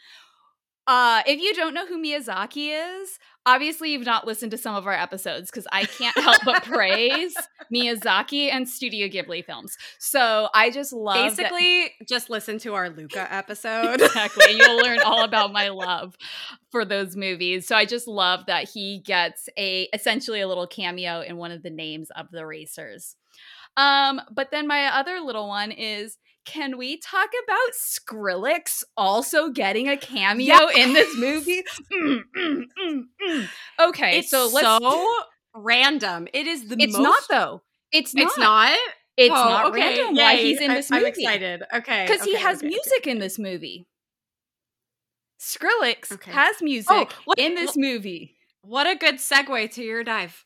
Uh, if you don't know who Miyazaki is, obviously you've not listened to some of our episodes, because I can't help but praise Miyazaki and Studio Ghibli films. So I just love basically that- just listen to our Luca episode. Exactly. You'll learn all about my love for those movies. So I just love that he gets a essentially a little cameo in one of the names of the racers. Um, but then my other little one is, can we talk about Skrillex also getting a cameo yeah. in this movie? Mm, mm, mm, mm. Okay, it's so let's. so random. It is the it's most. not though. It's not. It's not. It's oh, not okay. random Yay. why he's in this I, movie. I'm excited. Okay, because okay, he has okay, music okay. in this movie. Skrillex okay. has music oh, what, in this movie. What a good segue to your dive.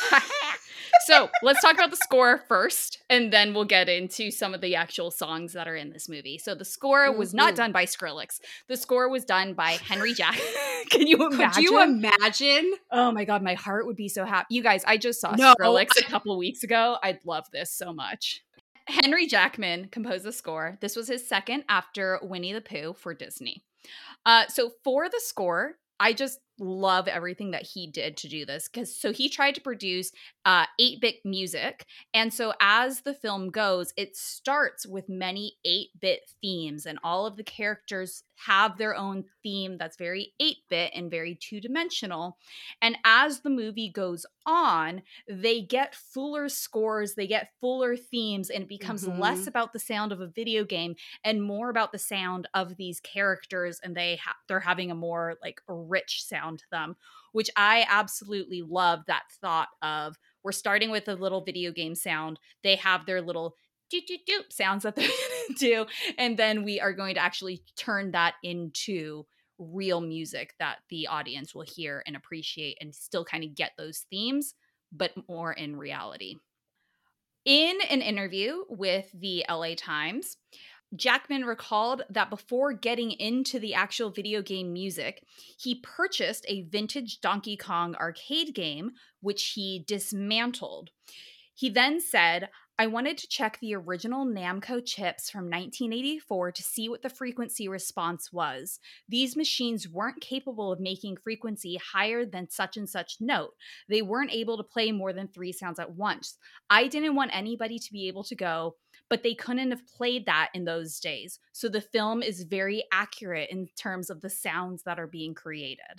So let's talk about the score first, and then we'll get into some of the actual songs that are in this movie. So the score was mm-hmm. not done by Skrillex. The score was done by Henry Jack. Can you imagine? Could you imagine? Oh my God, my heart would be so happy. You guys, I just saw no. Skrillex a couple weeks ago. I'd love this so much. Henry Jackman composed the score. This was his second after Winnie the Pooh for Disney. Uh, so for the score, I just love everything that he did to do this, because so he tried to produce uh eight-bit music, and so as the film goes, it starts with many eight-bit themes, and all of the characters have their own theme that's very eight-bit and very two-dimensional. And as the movie goes on, they get fuller scores, they get fuller themes, and it becomes mm-hmm. less about the sound of a video game and more about the sound of these characters, and they ha- they're having a more like rich sound to them, which I absolutely love. That thought of, we're starting with a little video game sound, they have their little doop doop doop sounds that they do, and then we are going to actually turn that into real music that the audience will hear and appreciate, and still kind of get those themes, but more in reality. In an interview with the L A Times, Jackman recalled that before getting into the actual video game music, he purchased a vintage Donkey Kong arcade game, which he dismantled. He then said, I wanted to check the original Namco chips from nineteen eighty-four to see what the frequency response was. These machines weren't capable of making frequency higher than such and such note. They weren't able to play more than three sounds at once. I didn't want anybody to be able to go, but they couldn't have played that in those days. So the film is very accurate in terms of the sounds that are being created.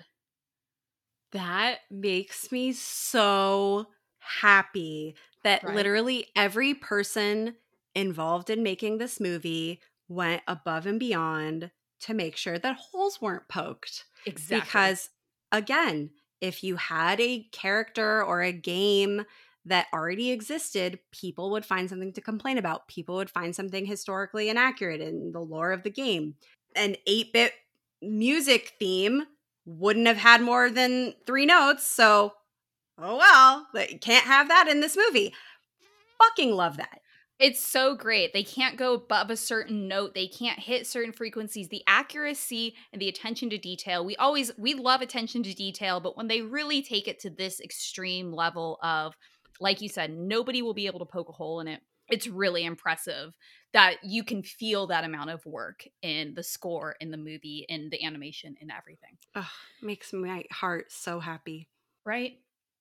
That makes me so happy that Right. literally every person involved in making this movie went above and beyond to make sure that holes weren't poked. Exactly. Because, again, if you had a character or a game that already existed, people would find something to complain about. People would find something historically inaccurate in the lore of the game. An eight-bit music theme wouldn't have had more than three notes, so oh well, but you can't have that in this movie. Fucking love that. It's so great. They can't go above a certain note. They can't hit certain frequencies. The accuracy and the attention to detail. We always, we love attention to detail, but when they really take it to this extreme level of, like you said, nobody will be able to poke a hole in it. It's really impressive that you can feel that amount of work in the score, in the movie, in the animation, in everything. Ugh, makes my heart so happy. Right?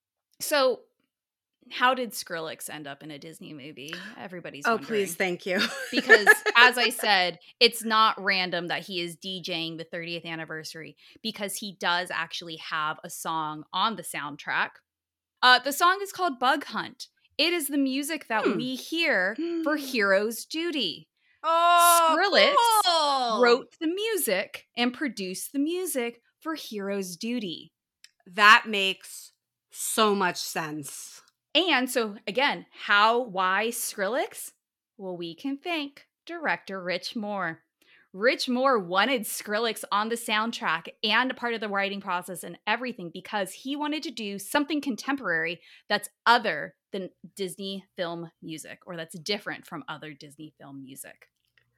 So how did Skrillex end up in a Disney movie? Everybody's Oh, wondering. please, thank you. Because, as I said, it's not random that he is DJing the thirtieth anniversary, because he does actually have a song on the soundtrack. Uh, the song is called Bug Hunt. It is the music that Hmm. we hear for Hero's Duty. Oh, Skrillex cool. wrote the music and produced the music for Hero's Duty. That makes so much sense. And so, again, how, why Skrillex? Well, we can thank director Rich Moore. Rich Moore wanted Skrillex on the soundtrack and a part of the writing process and everything because he wanted to do something contemporary that's other than Disney film music, or that's different from other Disney film music.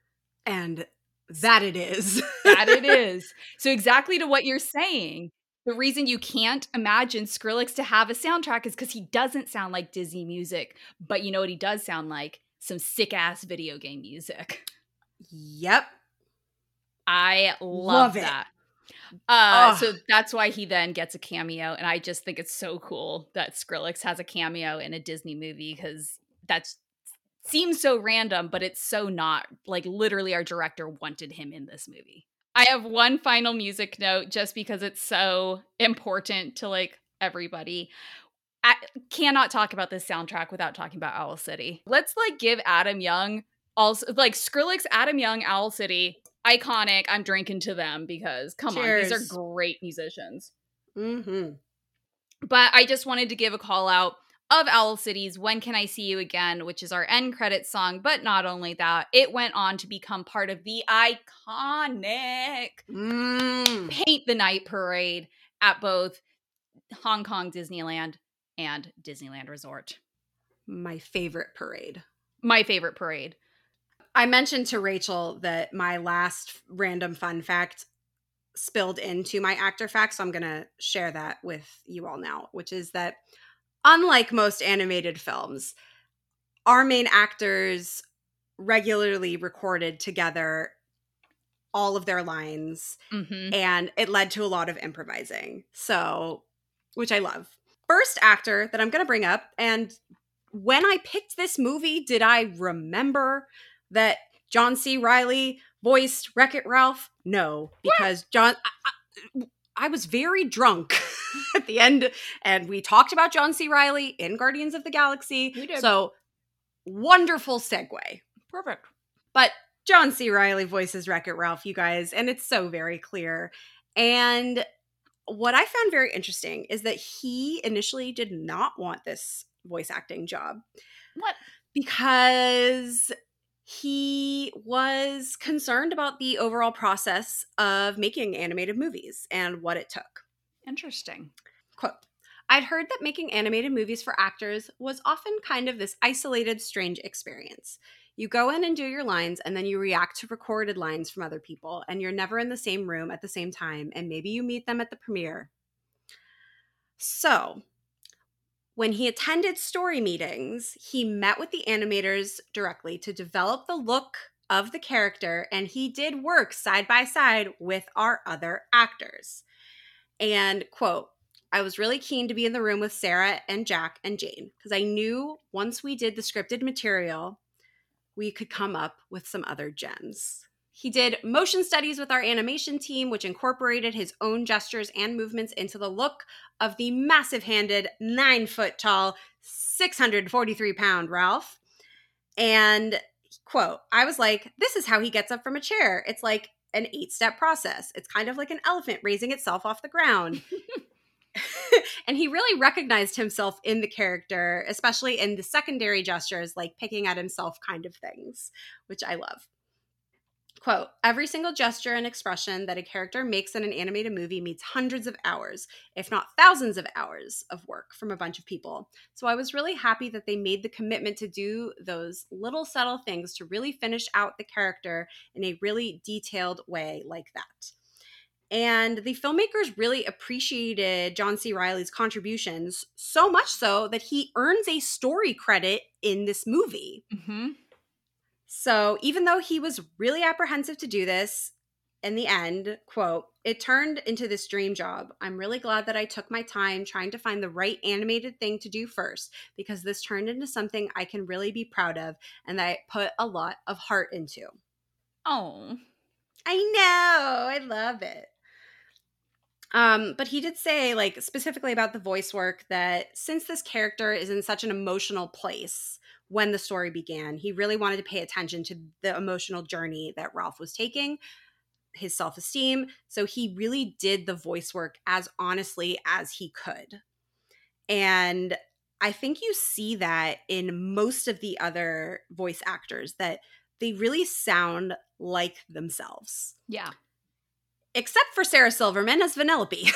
And that it is. That it is. So exactly to what you're saying. The reason you can't imagine Skrillex to have a soundtrack is because he doesn't sound like Disney music. But you know what he does sound like? Some sick-ass video game music. Yep. I love, Love it. that. Uh, Ugh. so that's why he then gets a cameo. And I just think it's so cool that Skrillex has a cameo in a Disney movie, because that seems so random, but it's so not. Like, literally, our director wanted him in this movie. I have one final music note just because it's so important to, like, everybody. I cannot talk about this soundtrack without talking about Owl City. Let's, like, give Adam Young, also, like, Skrillex, Adam Young, Owl City, iconic. I'm drinking to them because, come Cheers. on, these are great musicians. Mm-hmm. But I just wanted to give a call out of Owl City's When Can I See You Again, which is our end credits song. But not only that, it went on to become part of the iconic Mm. Paint the Night Parade at both Hong Kong Disneyland and Disneyland Resort. My favorite parade. My favorite parade. I mentioned to Rachel that my last random fun fact spilled into my actor fact, so I'm going to share that with you all now, which is that unlike most animated films, our main actors regularly recorded together all of their lines, Mm-hmm. and it led to a lot of improvising, so which I love. First actor that I'm going to bring up, and when I picked this movie, did I remember that John C. Reilly voiced Wreck-It Ralph? No, because John, I, I, I was very drunk at the end, and we talked about John C. Reilly in Guardians of the Galaxy. We did. So wonderful segue. Perfect. But John C. Reilly voices Wreck-It Ralph, you guys, and it's so very clear. And what I found very interesting is that he initially did not want this voice acting job. What? Because he was concerned about the overall process of making animated movies and what it took. Interesting. Quote, I'd heard that making animated movies for actors was often kind of this isolated, strange experience. You go in and do your lines, and then you react to recorded lines from other people, and you're never in the same room at the same time, and maybe you meet them at the premiere. So, When he attended story meetings, he met with the animators directly to develop the look of the character, and he did work side by side with our other actors. And, quote, I was really keen to be in the room with Sarah and Jack and Jane because I knew once we did the scripted material, we could come up with some other gems. He did motion studies with our animation team, which incorporated his own gestures and movements into the look of the massive-handed, nine-foot-tall, six hundred forty-three pound Ralph. And, quote, I was like, this is how he gets up from a chair. It's like an eight-step process. It's kind of like an elephant raising itself off the ground. And he really recognized himself in the character, especially in the secondary gestures, like picking at himself kind of things, which I love. Quote, every single gesture and expression that a character makes in an animated movie meets hundreds of hours, if not thousands of hours of work from a bunch of people. So I was really happy that they made the commitment to do those little subtle things to really finish out the character in a really detailed way like that. And the filmmakers really appreciated John C. Reilly's contributions, so much so that he earns a story credit in this movie. Mm-hmm. So even though he was really apprehensive to do this, in the end, quote, it turned into this dream job. I'm really glad that I took my time trying to find the right animated thing to do first, because this turned into something I can really be proud of and that I put a lot of heart into. Oh. I know. I love it. Um, but he did say, like, specifically about the voice work, that since this character is in such an emotional place when the story began, he really wanted to pay attention to the emotional journey that Ralph was taking, his self-esteem. So he really did the voice work as honestly as he could. And I think you see that in most of the other voice actors, that they really sound like themselves. Yeah. Except for Sarah Silverman as Vanellope.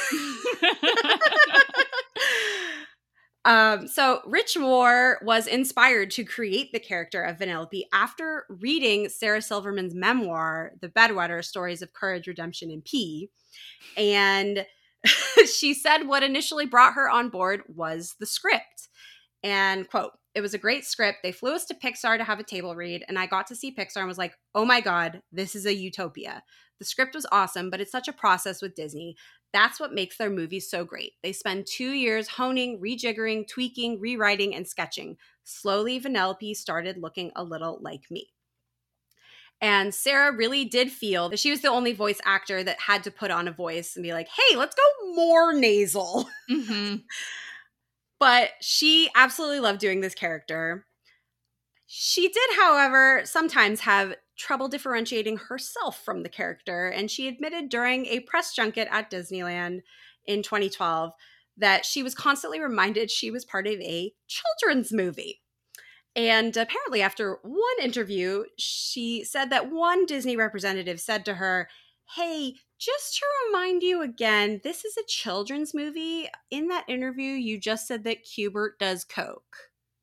um, so Rich Moore was inspired to create the character of Vanellope after reading Sarah Silverman's memoir, The Bedwetter, Stories of Courage, Redemption, and Pee. And she said what initially brought her on board was the script. And, quote, it was a great script. They flew us to Pixar to have a table read, and I got to see Pixar and was like, oh my God, this is a utopia. The script was awesome, but it's such a process with Disney. That's what makes their movies so great. They spend two years honing, rejiggering, tweaking, rewriting, and sketching. Slowly, Vanellope started looking a little like me. And Sarah really did feel that she was the only voice actor that had to put on a voice and be like, hey, let's go more nasal. Mm-hmm. But she absolutely loved doing this character. She did, however, sometimes have trouble differentiating herself from the character, and she admitted during a press junket at Disneyland in twenty twelve that she was constantly reminded she was part of a children's movie. And apparently after one interview, she said that one Disney representative said to her, hey, just to remind you again, this is a children's movie. In that interview, you just said that Q*bert does coke.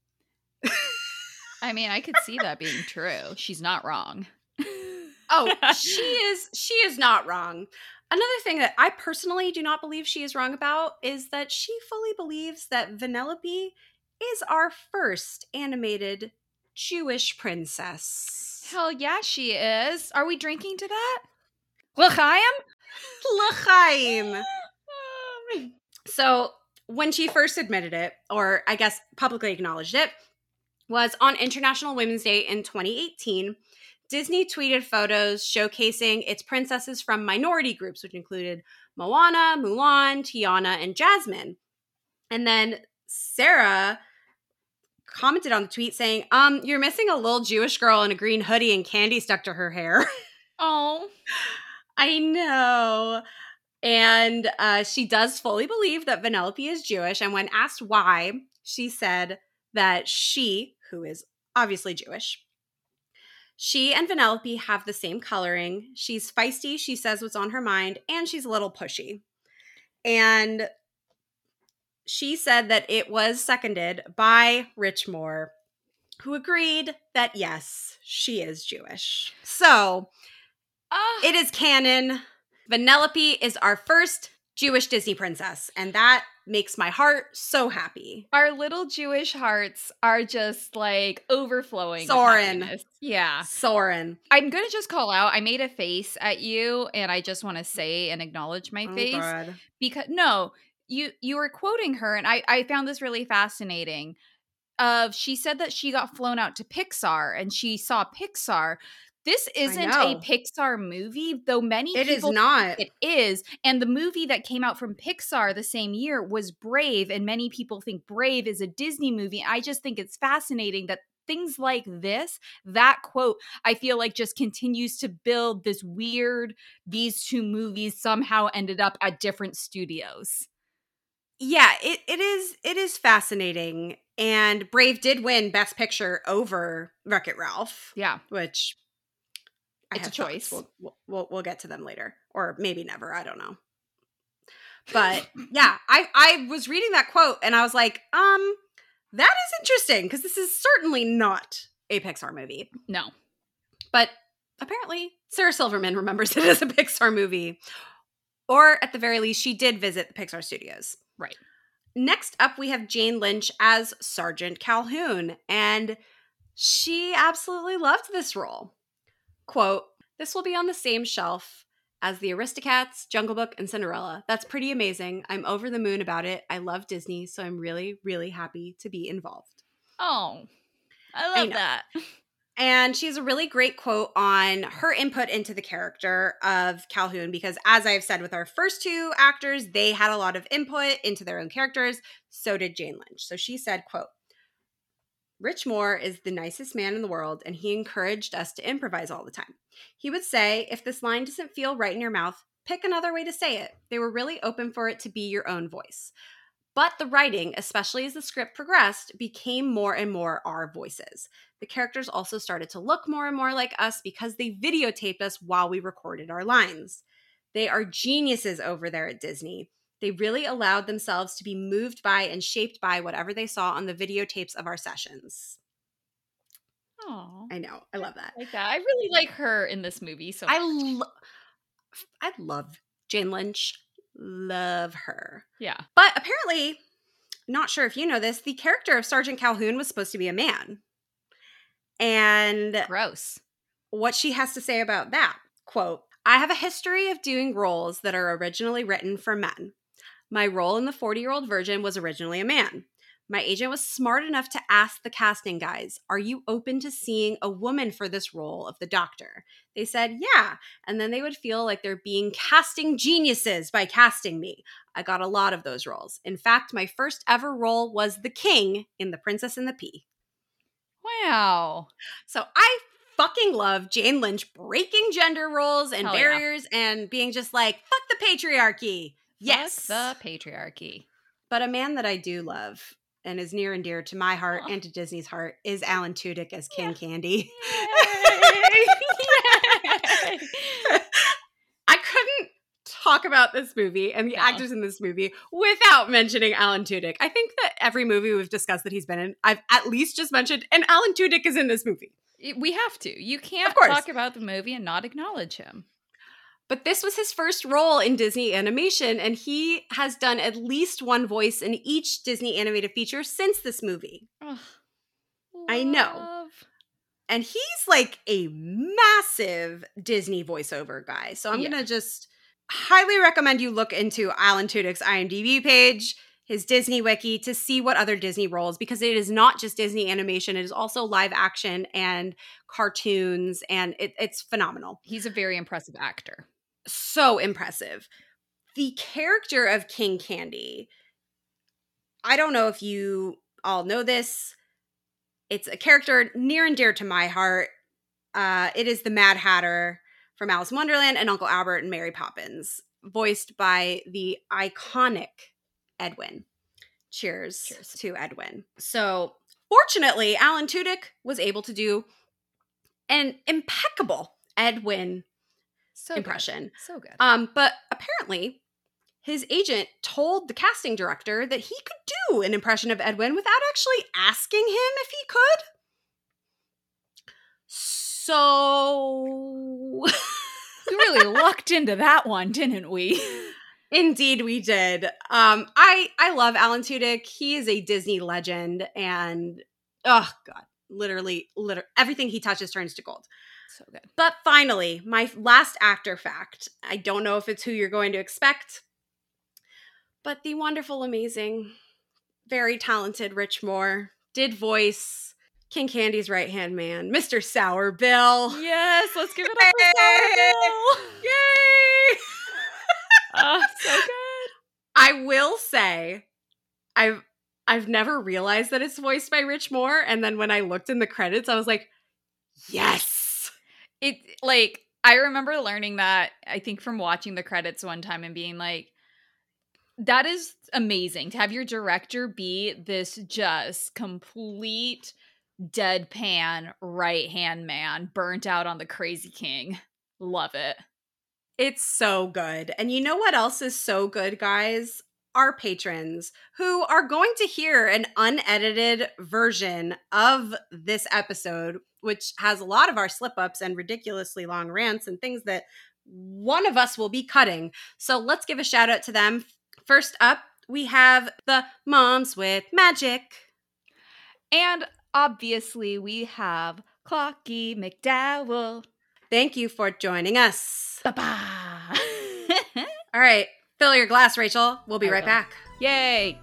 I mean, I could see that being true. She's not wrong. Oh, she is she is not wrong. Another thing that I personally do not believe she is wrong about is that she fully believes that Vanellope is our first animated Jewish princess. Hell yeah, she is. Are we drinking to that? L'chaim? L'chaim. So when she first admitted it, or I guess publicly acknowledged it, was on International Women's Day in twenty eighteen. Disney tweeted photos showcasing its princesses from minority groups, which included Moana, Mulan, Tiana, and Jasmine. And then Sarah commented on the tweet saying, um, you're missing a little Jewish girl in a green hoodie and candy stuck to her hair. Oh. I know. And uh, she does fully believe that Vanellope is Jewish. And when asked why, she said that she, who is obviously Jewish, she and Vanellope have the same coloring. She's feisty, she says what's on her mind, and she's a little pushy. And she said that it was seconded by Rich Moore, who agreed that yes, she is Jewish. So Uh, it is canon. Vanellope is our first Jewish Disney princess, and that makes my heart so happy. Our little Jewish hearts are just like overflowing Soren. with happiness. Yeah. Soren. I'm going to just call out, I made a face at you and I just want to say and acknowledge my Oh, face. God. Because, no, you, you were quoting her and I, I found this really fascinating. Of she said that she got flown out to Pixar and she saw Pixar. This isn't a Pixar movie, though many it people is not. think it is. And the movie that came out from Pixar the same year was Brave, and many people think Brave is a Disney movie. I just think it's fascinating that things like this, that quote, I feel like just continues to build this weird, these two movies somehow ended up at different studios. Yeah, it, it is it is fascinating. And Brave did win Best Picture over Wreck-It Ralph. Yeah. Which I it's have a choice. We'll, we'll, we'll, we'll get to them later. Or maybe never. I don't know. But yeah, I, I was reading that quote and I was like, um, that is interesting because this is certainly not a Pixar movie. No. But apparently Sarah Silverman remembers it as a Pixar movie. Or at the very least, she did visit the Pixar studios. Right. Next up, we have Jane Lynch as Sergeant Calhoun, and she absolutely loved this role. Quote, "This will be on the same shelf as the Aristocats, Jungle Book, and Cinderella. That's pretty amazing. I'm over the moon about it. I love Disney, so I'm really, really happy to be involved." Oh, I love I that. And she has a really great quote on her input into the character of Calhoun because, as I've said with our first two actors, they had a lot of input into their own characters. So did Jane Lynch. So she said, quote, "Rich Moore is the nicest man in the world, and he encouraged us to improvise all the time. He would say, if this line doesn't feel right in your mouth, pick another way to say it. They were really open for it to be your own voice. But the writing, especially as the script progressed, became more and more our voices. The characters also started to look more and more like us because they videotaped us while we recorded our lines. They are geniuses over there at Disney. They really allowed themselves to be moved by and shaped by whatever they saw on the videotapes of our sessions." Oh, I know. I love that. I like that. I really like her in this movie. So I, lo- I love Jane Lynch. Love her. Yeah. But apparently, not sure if you know this, the character of Sergeant Calhoun was supposed to be a man. And gross. What she has to say about that, quote, "I have a history of doing roles that are originally written for men. My role in The forty-Year-Old Virgin was originally a man. My agent was smart enough to ask the casting guys, are you open to seeing a woman for this role of the doctor? They said, yeah. And then they would feel like they're being casting geniuses by casting me. I got a lot of those roles. In fact, my first ever role was the king in The Princess and the Pea." Wow. So I fucking love Jane Lynch breaking gender roles and Hell barriers yeah. and being just like, fuck the patriarchy. Yes. Fuck the patriarchy. But a man that I do love and is near and dear to my heart oh. and to Disney's heart is Alan Tudyk as King yeah. Candy. Yay. Yay. I couldn't talk about this movie and the no. actors in this movie without mentioning Alan Tudyk. I think that every movie we've discussed that he's been in, I've at least just mentioned, and Alan Tudyk is in this movie. We have to. You can't talk about the movie and not acknowledge him. But this was his first role in Disney animation, and he has done at least one voice in each Disney animated feature since this movie. Ugh, I know. And he's like a massive Disney voiceover guy. So I'm yeah. going to just highly recommend you look into Alan Tudyk's IMDb page, his Disney wiki, to see what other Disney roles, because it is not just Disney animation. It is also live action and cartoons, and it, it's phenomenal. He's a very impressive actor. So impressive. The character of King Candy, I don't know if you all know this. It's a character near and dear to my heart. Uh, it is the Mad Hatter from Alice in Wonderland and Uncle Albert and Mary Poppins, voiced by the iconic Edwin. Cheers, Cheers to Edwin. So, fortunately, Alan Tudyk was able to do an impeccable Edwin so impression. Good. So good. Um, but apparently, his agent told the casting director that he could do an impression of Edwin without actually asking him if he could. So we really lucked into that one, didn't we? Indeed, we did. Um, I I love Alan Tudyk. He is a Disney legend, and oh god, literally, literally everything he touches turns to gold. So good. But finally, my last actor fact. I don't know if it's who you're going to expect, but the wonderful, amazing, very talented Rich Moore did voice King Candy's right-hand man, Mister Sour Bill. Yes, let's give it up for Sour Bill. Yay! Oh, so good. I will say, I've I've never realized that it's voiced by Rich Moore, and then when I looked in the credits, I was like, yes. It like I remember learning that, I think, from watching the credits one time and being like, that is amazing to have your director be this just complete deadpan right-hand man burnt out on the Crazy King. Love it. It's so good. And you know what else is so good, guys? Our patrons, who are going to hear an unedited version of this episode, which has a lot of our slip-ups and ridiculously long rants and things that one of us will be cutting. So let's give a shout out to them. First up, we have the Moms with Magic. And obviously we have Clocky McDowell. Thank you for joining us. Ba-ba. All right, fill your glass, Rachel. We'll be I right will. back. Yay.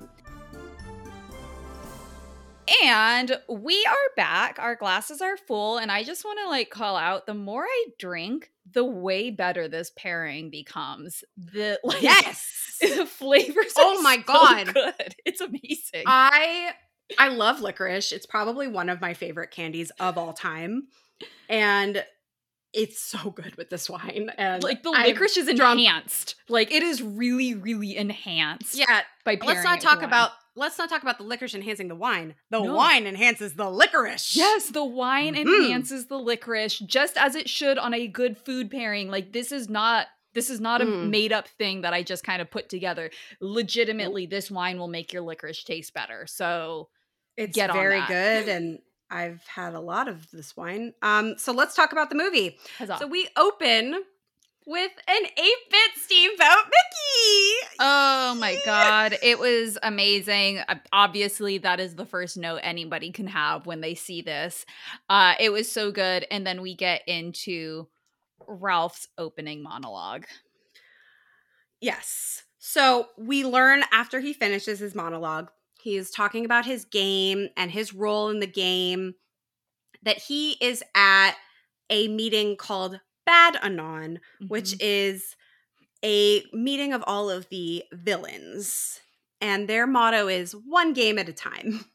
And we are back. Our glasses are full. And I just want to like call out, the more I drink, the way better this pairing becomes. The like, yes, the flavors. Oh my so god, good! It's amazing. I I love licorice. It's probably one of my favorite candies of all time, and it's so good with this wine. And like the I've licorice is drunk- enhanced. Like it is really, really enhanced. Yeah. By pairing let's not it talk with about. Let's not talk about the licorice enhancing the wine. The No. wine enhances the licorice. Yes, the wine Mhm. enhances the licorice just as it should on a good food pairing. Like this is not this is not a Mm. made up thing that I just kind of put together. Legitimately, this wine will make your licorice taste better. So It's get on very that. good, and I've had a lot of this wine. Um, so let's talk about the movie. Huzzah. So we open with an eight-bit Steamboat Mickey. Oh my god, it was amazing. Uh, Obviously, that is the first note anybody can have when they see this. Uh, it was so good. And then we get into Ralph's opening monologue. Yes. So we learn after he finishes his monologue, he is talking about his game and his role in the game, that he is at a meeting called Bad Anon, which Mhm. is a meeting of all of the villains. And their motto is one game at a time.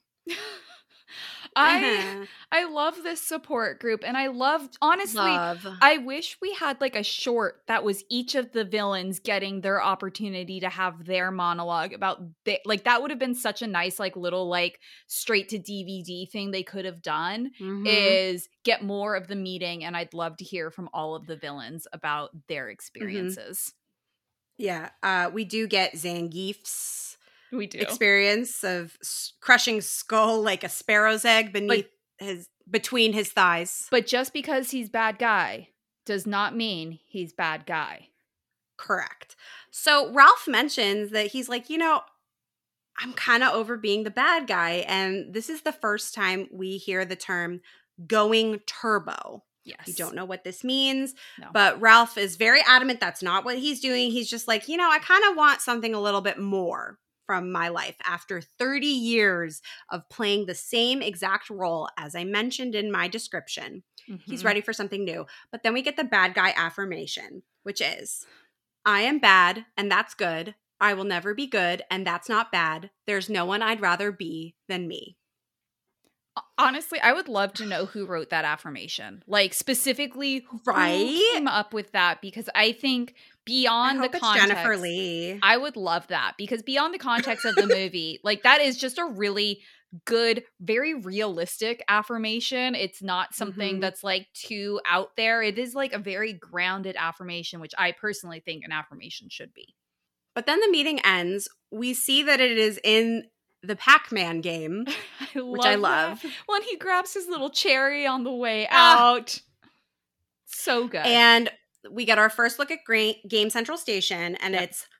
I Uh-huh. I love this support group, and I loved, honestly, Love. I wish we had like a short that was each of the villains getting their opportunity to have their monologue about the, like that would have been such a nice like little like straight to D V D thing they could have done. Mhm. Is get more of the meeting, and I'd love to hear from all of the villains about their experiences. Yeah, uh, we do get Zangief's We do. experience of s- crushing skull like a sparrow's egg beneath his between his thighs. But just because he's bad guy does not mean he's bad guy. Correct. So Ralph mentions that he's like, you know, I'm kind of over being the bad guy, and this is the first time we hear the term going turbo. Yes. We don't know what this means, No. but Ralph is very adamant that's not what he's doing. He's just like, you know, I kind of want something a little bit more from my life after thirty years of playing the same exact role as I mentioned in my description. He's Mhm. ready for something new. But then we get the bad guy affirmation, which is, I am bad and that's good. I will never be good and that's not bad. There's no one I'd rather be than me. Honestly, I would love to know who wrote that affirmation. Like specifically who Right? came up with that, because I think beyond I the hope it's context, Jennifer Lee. I would love that, because beyond the context of the movie, like that is just a really good, very realistic affirmation. It's not something Mhm. that's like too out there. It is like a very grounded affirmation, which I personally think an affirmation should be. But then the meeting ends. We see that it is in the Pac-Man game, I which I that. love. When he grabs his little cherry on the way Ah. out. So good. And we get our first look at Gra- Game Central Station, and Yep. it's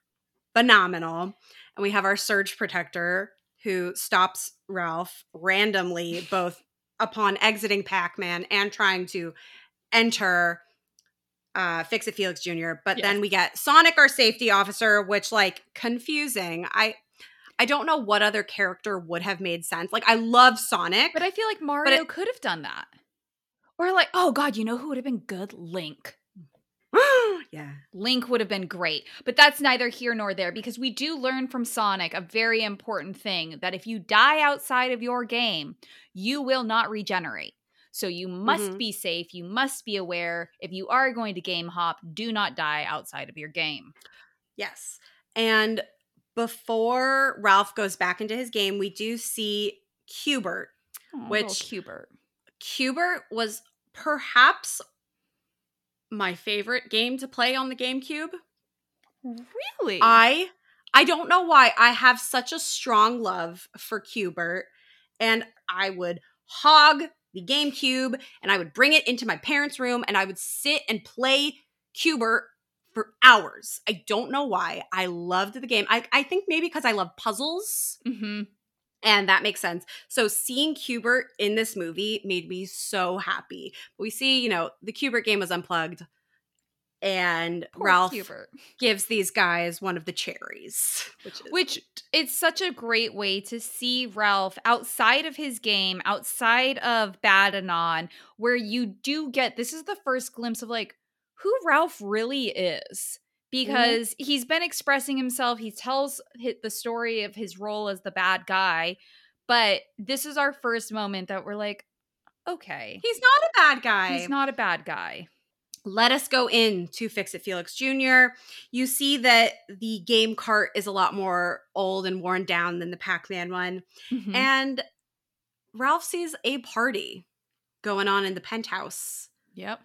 phenomenal. And we have our Surge Protector who stops Ralph randomly, both upon exiting Pac-Man and trying to enter uh, Fix-It Felix Junior But Yes. then we get Sonic, our safety officer, which, like, confusing. I I don't know what other character would have made sense. Like, I love Sonic. But I feel like Mario it, could have done that. Or like, oh God, you know who would have been good? Link. Yeah. Link would have been great. But that's neither here nor there because we do learn from Sonic a very important thing that if you die outside of your game, you will not regenerate. So you must mm-hmm. be safe. You must be aware. If you are going to game hop, do not die outside of your game. Yes. And before Ralph goes back into his game, we do see Q*bert, oh, which Q*bert. Q*bert was perhaps my favorite game to play on the GameCube. Really? I I don't know why. I have such a strong love for Q*bert, and I would hog the GameCube and I would bring it into my parents' room and I would sit and play Q*bert for hours. I don't know why. I loved the game. I, I think maybe because I love puzzles. Mm-hmm. And that makes sense. So seeing Q*bert in this movie made me so happy. We see, you know, the Q*bert game was unplugged. And Poor Ralph Q*bert gives these guys one of the cherries. Which, is which cute. It's such a great way to see Ralph outside of his game, outside of Bad-Anon, where you do get, this is the first glimpse of like who Ralph really is. Because mm-hmm. he's been expressing himself. He tells the story of his role as the bad guy. But this is our first moment that we're like, okay. He's not a bad guy. He's not a bad guy. Let us go into Fix-It Felix Junior You see that the game cart is a lot more old and worn down than the Pac-Man one. Mm-hmm. And Ralph sees a party going on in the penthouse. Yep.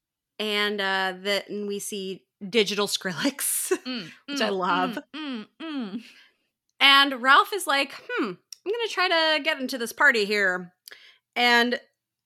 And uh, then we see Digital Skrillex, mm, which mm, I love. Mm, mm, mm. And Ralph is like, hmm, I'm going to try to get into this party here. And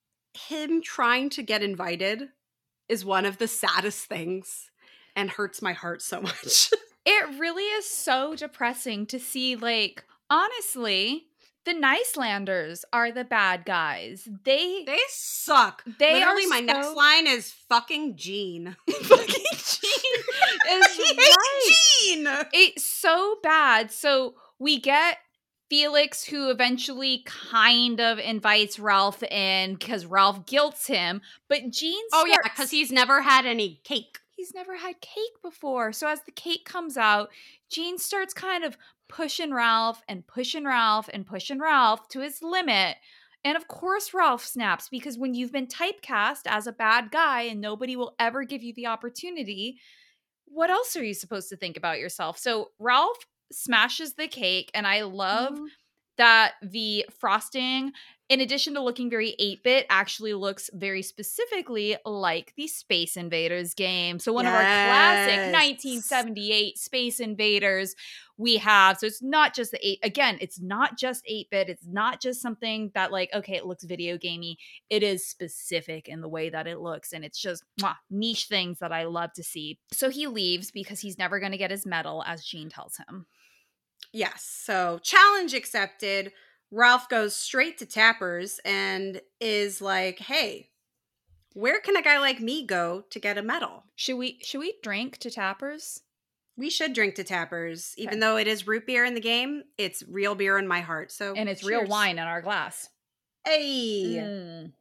him trying to get invited is one of the saddest things and hurts my heart so much. It really is so depressing to see, like, honestly, the Nicelanders are the bad guys. They They suck. They Literally, are my so... next line is fucking Gene. Fucking Gene is he right. hates Gene. It's so bad. So we get Felix, who eventually kind of invites Ralph in because Ralph guilts him. But Gene starts... Oh, yeah, because he's never had any cake. He's never had cake before. So as the cake comes out, Gene starts kind of pushing Ralph and pushing Ralph and pushing Ralph to his limit. And of course Ralph snaps, because when you've been typecast as a bad guy and nobody will ever give you the opportunity, what else are you supposed to think about yourself? So Ralph smashes the cake, and I love mm. that the frosting, in addition to looking very eight-bit, actually looks very specifically like the Space Invaders game. So one yes. of our classic nineteen seventy-eight Space Invaders we have. So it's not just the eight. Again, it's not just eight-bit. It's not just something that, like, okay, it looks video gamey. It is specific in the way that it looks. And it's just mwah, niche things that I love to see. So he leaves because he's never going to get his medal, as Gene tells him. Yes. So challenge accepted. Ralph goes straight to Tappers and is like, hey, where can a guy like me go to get a medal? Should we should we drink to Tappers? We should drink to Tappers. Okay. Even though it is root beer in the game, it's real beer in my heart. So And it's cheers. Real wine in our glass. Hey. Mm.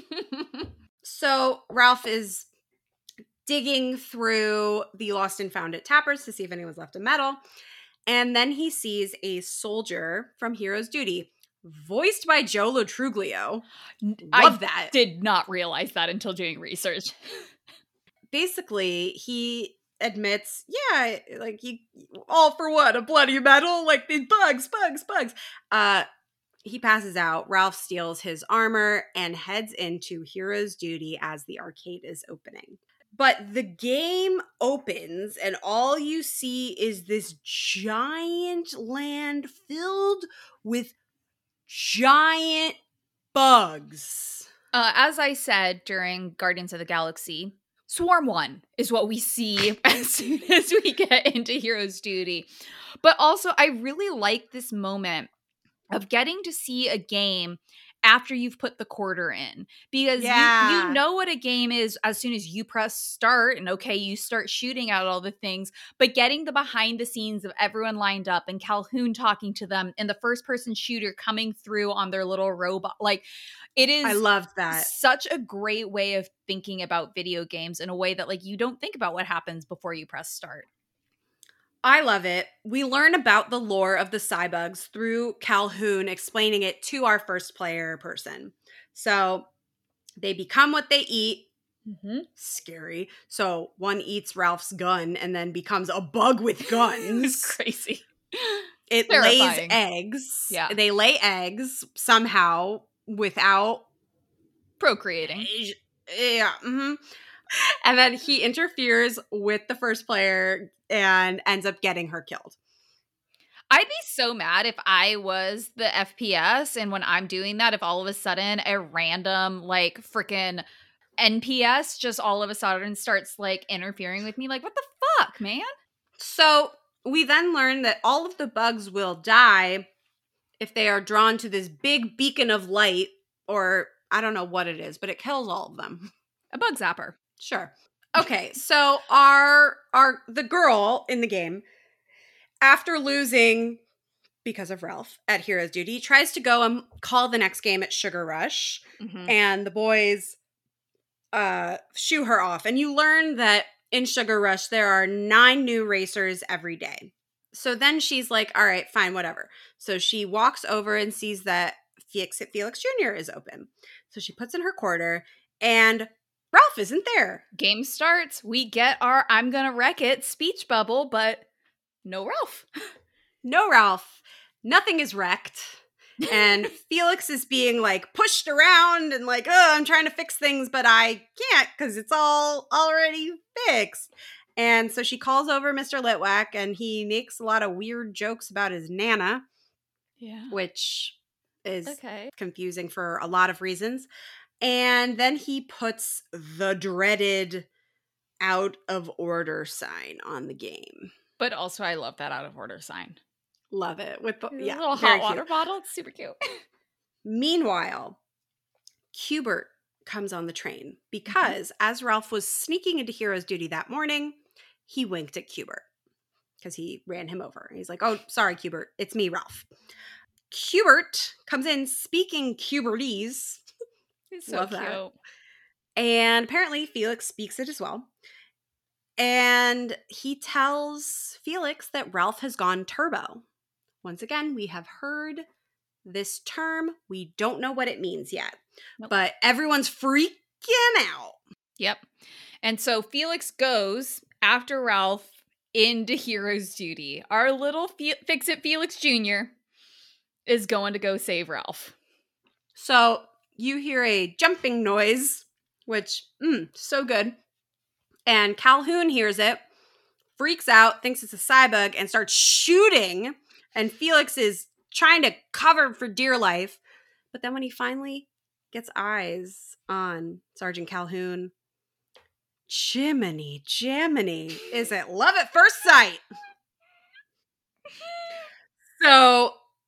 So Ralph is digging through the lost and found at Tappers to see if anyone's left a medal. And then he sees a soldier from Hero's Duty, voiced by Joe Lo Truglio. Love I that. Did not realize that until doing research. Basically, he admits, yeah, like, you, all for what? A bloody medal? Like, these bugs, bugs, bugs. Uh, he passes out. Ralph steals his armor and heads into Hero's Duty as the arcade is opening. But the game opens and all you see is this giant land filled with giant bugs. Uh, as I said during Guardians of the Galaxy, Swarm one is what we see as soon as we get into Hero's Duty. But also, I really like this moment of getting to see a game after you've put the quarter in, because Yeah. you you know what a game is as soon as you press start, and okay, you start shooting at all the things, but getting the behind the scenes of everyone lined up and Calhoun talking to them and the first person shooter coming through on their little robot, like it is I loved that. such a great way of thinking about video games in a way that like you don't think about what happens before you press start. I love it. We learn about the lore of the Cybugs through Calhoun explaining it to our first player person. So they become what they eat. Mm-hmm. Scary. So one eats Ralph's gun and then becomes a bug with guns. It's crazy. It Terrifying. lays eggs. Yeah. They lay eggs somehow without procreating. Yeah. Mm-hmm. And then he interferes with the first player and ends up getting her killed. I'd be so mad if I was the F P S and when I'm doing that, if all of a sudden a random like freaking N P S just all of a sudden starts like interfering with me. Like, what the fuck, man? So we then learn that all of the bugs will die if they are drawn to this big beacon of light, or I don't know what it is, but it kills all of them. A bug zapper. Sure. Okay, so our our the girl in the game, after losing because of Ralph at Hero's Duty, tries to go and call the next game at Sugar Rush, mm-hmm. and the boys uh, shoo her off. And you learn that in Sugar Rush there are nine new racers every day. So then she's like, all right, fine, whatever. So she walks over and sees that Felix, Felix Junior is open. So she puts in her quarter, and Ralph isn't there. Game starts. We get our I'm gonna wreck it speech bubble, but no Ralph. No Ralph. Nothing is wrecked. And Felix is being like pushed around and like, oh, I'm trying to fix things, but I can't because it's all already fixed. And so she calls over Mister Litwack, and he makes a lot of weird jokes about his Nana. Yeah. Which is okay. confusing for a lot of reasons. And then he puts the dreaded out of order sign on the game. But also I love that out of order sign. Love it. With the, yeah, a little hot water cute. Bottle. It's super cute. Meanwhile, Q*bert comes on the train because mm-hmm. as Ralph was sneaking into Hero's Duty that morning, he winked at Q*bert because he ran him over. He's like, oh, sorry, Q*bert. It's me, Ralph. Q*bert comes in speaking Q*bertese. He's so Love cute. That. And apparently Felix speaks it as well. And he tells Felix that Ralph has gone turbo. Once again, we have heard this term. We don't know what it means yet. Nope. But everyone's freaking out. Yep. And so Felix goes after Ralph into Hero's Duty. Our little Fe- Fix-It Felix Junior is going to go save Ralph. So you hear a jumping noise, which, mm, so good. And Calhoun hears it, freaks out, thinks it's a Cybug, and starts shooting. And Felix is trying to cover for dear life. But then when he finally gets eyes on Sergeant Calhoun, Jiminy, Jiminy, is it love at first sight? So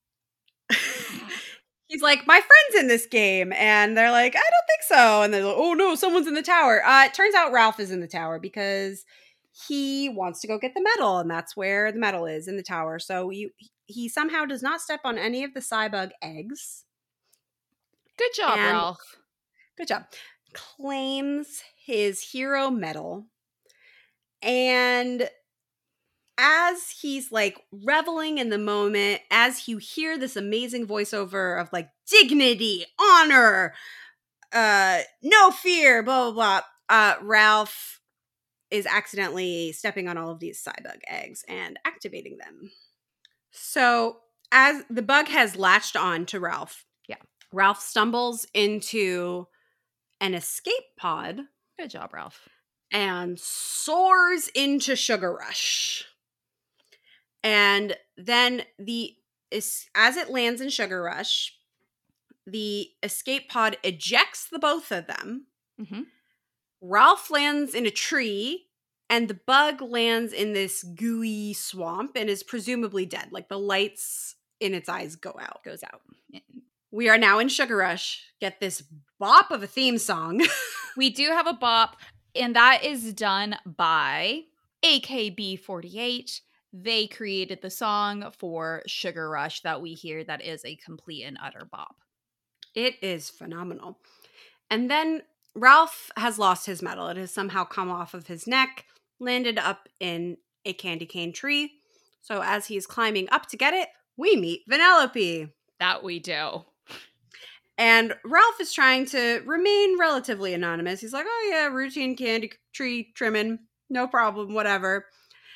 he's like, my friend's in this game. And they're like, I don't think so. And they're like, oh no, someone's in the tower. Uh, it turns out Ralph is in the tower because he wants to go get the medal. And that's where the medal is, in the tower. So you, he somehow does not step on any of the Cybug eggs. Good job, and, Ralph. Good job. Claims his hero medal. And as he's like reveling in the moment, as you hear this amazing voiceover of like dignity, honor, uh, no fear, blah, blah, blah, uh, Ralph is accidentally stepping on all of these Cybug eggs and activating them. So as the bug has latched on to Ralph, yeah, Ralph stumbles into an escape pod. Good job, Ralph. And soars into Sugar Rush. And then the as it lands in Sugar Rush, the escape pod ejects the both of them. Mm-hmm. Ralph lands in a tree, and the bug lands in this gooey swamp and is presumably dead. Like the lights in its eyes go out. Goes out. We are now in Sugar Rush. Get this bop of a theme song. We do have a bop, and that is done by A K B forty-eight. They created the song for Sugar Rush that we hear that is a complete and utter bop. It is phenomenal. And then Ralph has lost his medal. It has somehow come off of his neck, landed up in a candy cane tree. So as he's climbing up to get it, we meet Vanellope. That we do. And Ralph is trying to remain relatively anonymous. He's like, oh yeah, routine candy tree trimming. No problem, whatever.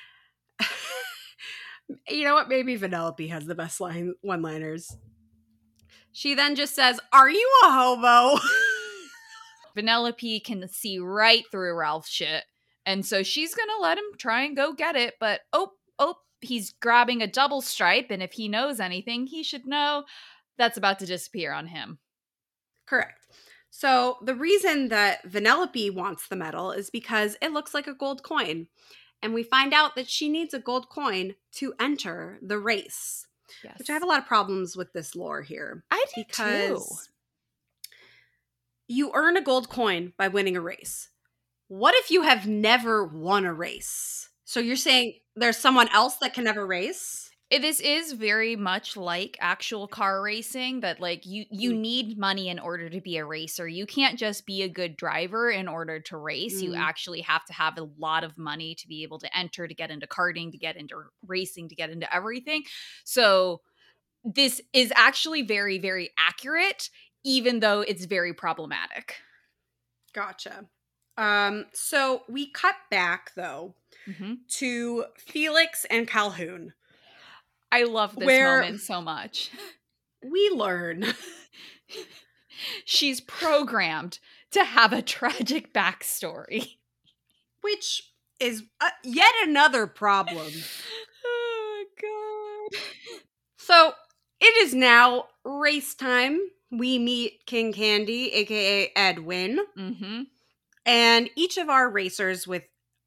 You know what? Maybe Vanellope has the best line one-liners. She then just says, are you a hobo? Vanellope can see right through Ralph's shit. And so she's going to let him try and go get it. But oh, oh, he's grabbing a double stripe. And if he knows anything, he should know that's about to disappear on him. Correct. So the reason that Vanellope wants the medal is because it looks like a gold coin. And we find out that she needs a gold coin to enter the race. Yes. Which I have a lot of problems with this lore here. I do because too. You earn a gold coin by winning a race. What if you have never won a race? So you're saying there's someone else that can never race? It, this is very much like actual car racing, that like you you Mm. need money in order to be a racer. You can't just be a good driver in order to race. You Mm. actually have to have a lot of money to be able to enter, to get into karting, to get into racing, to get into everything. So this is actually very, very accurate, even though it's very problematic. Gotcha. Um, so we cut back, though, Mm-hmm. to Felix and Calhoun. I love this Where- moment so much. We learn She's programmed to have a tragic backstory. which is uh, yet another problem. Oh, God. So it is now race time. We meet King Candy, aka Edwin, Mm-hmm. and each of our racers with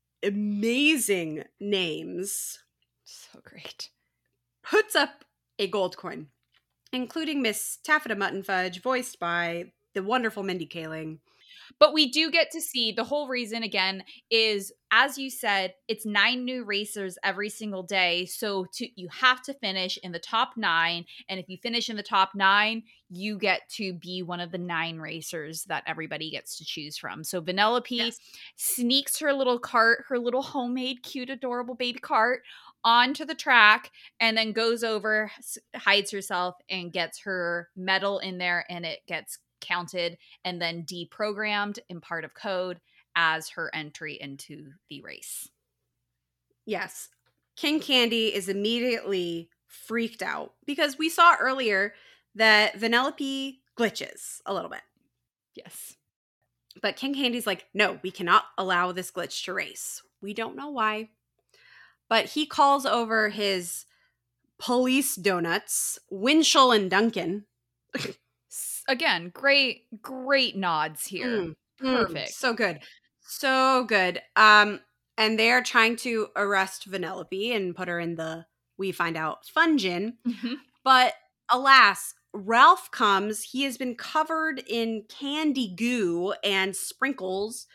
amazing names So great. puts up a gold coin, including Miss Taffeta Mutton Fudge, voiced by the wonderful Mindy Kaling. But we do get to see the whole reason, again, is, as you said, it's nine new racers every single day. So to, you have to finish in the top nine. And if you finish in the top nine, you get to be one of the nine racers that everybody gets to choose from. So Vanellope Yes. sneaks her little cart, her little homemade, cute, adorable baby cart onto the track, and then goes over, s- hides herself, and gets her medal in there, and it gets counted and then deprogrammed in part of code as her entry into the race. Yes. King Candy is immediately freaked out because we saw earlier that Vanellope glitches a little bit. Yes. But King Candy's like, no, we cannot allow this glitch to race. We don't know why. But he calls over his police donuts, Winchell and Duncan. S- Again, great, great nods here. Mm, Perfect. Mm, so good. So good. Um, and they are trying to arrest Vanellope and put her in the, we find out, Fungin. Mhm. But alas, Ralph comes. He has been covered in candy goo and sprinkles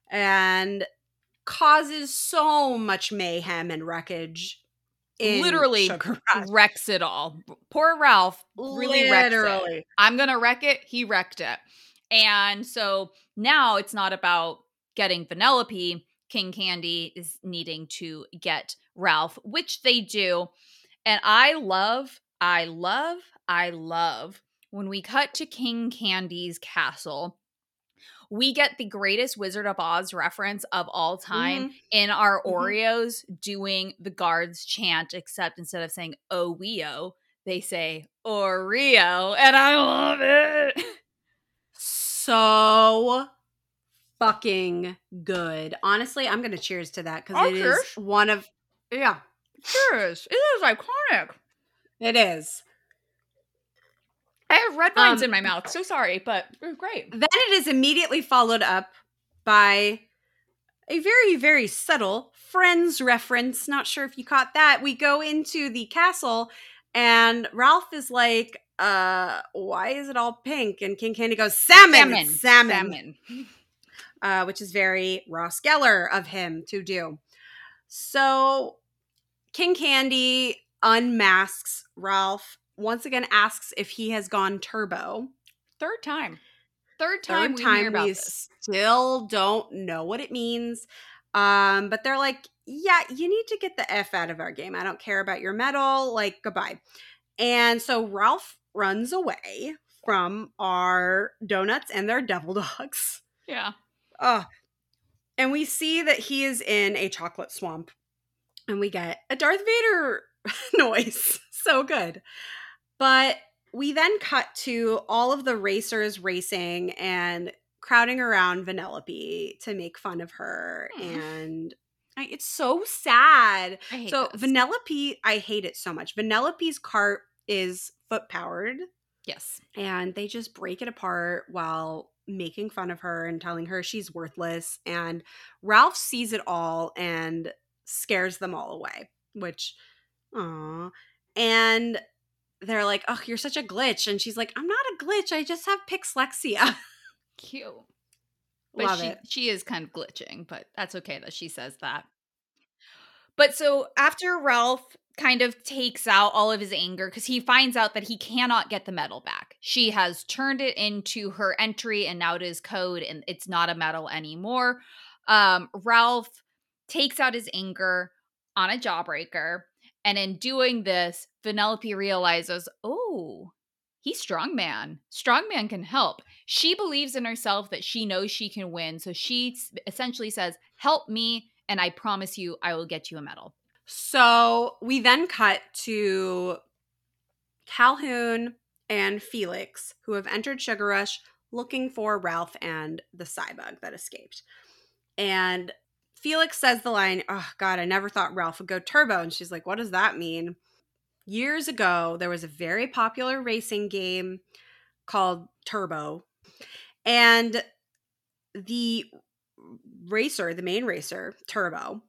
and causes so much mayhem and wreckage. In Literally Sugar Rush. wrecks it all. Poor Ralph really wrecks it. Literally. I'm going to wreck it. He wrecked it. And so now it's not about getting Vanellope. King Candy is needing to get Ralph, which they do. And I love, I love, I love when we cut to King Candy's castle. We get the greatest Wizard of Oz reference of all time Mhm. in our Mhm. Oreos doing the guards chant, except instead of saying "Oh Weo," they say Oreo, and I love it. So fucking good. Honestly, I'm going to cheers to that because I'll it is cheers. one of, yeah, Cheers. It is iconic. it is. I have red vines Um, in my mouth. So sorry, but it was great. Then it is immediately followed up by a very, very subtle Friends reference. Not sure if you caught that. We go into the castle and Ralph is like, uh, why is it all pink? And King Candy goes, salmon, salmon, it's salmon. salmon. Uh, which is very Ross Geller of him to do. So King Candy unmasks Ralph, once again asks if he has gone turbo. Third time. Third time Third we time hear about we this. Still don't know what it means. Um, but they're like, yeah, you need to get the F out of our game. I don't care about your medal. Like, goodbye. And so Ralph runs away from our donuts and their devil dogs. Yeah. Uh, and we see that he is in a chocolate swamp. And we get a Darth Vader noise. So good. But we then cut to all of the racers racing and crowding around Vanellope to make fun of her. Mm. And I, it's so sad. I hate so this. Vanellope, I hate it so much. Vanellope's cart is foot powered. Yes. And they just break it apart while making fun of her and telling her she's worthless. And Ralph sees it all and scares them all away, which, aw. And they're like, oh, you're such a glitch. And she's like, I'm not a glitch. I just have pixlexia. Cute. But Love she, it. she is kind of glitching, but that's okay that she says that. But so after Ralph kind of takes out all of his anger, because he finds out that he cannot get the medal back. She has turned it into her entry, and now it is code, and it's not a medal anymore. Um, Ralph takes out his anger on a Jawbreaker. And in doing this, Vanellope realizes, oh, he's strongman. Strongman can help. She believes in herself that she knows she can win. So she essentially says, help me, and I promise you I will get you a medal. So we then cut to Calhoun and Felix, who have entered Sugar Rush looking for Ralph and the Cybug that escaped. And Felix says the line, oh, God, I never thought Ralph would go turbo. And she's like, what does that mean? Years ago, there was a very popular racing game called Turbo. And the racer, the main racer, Turbo,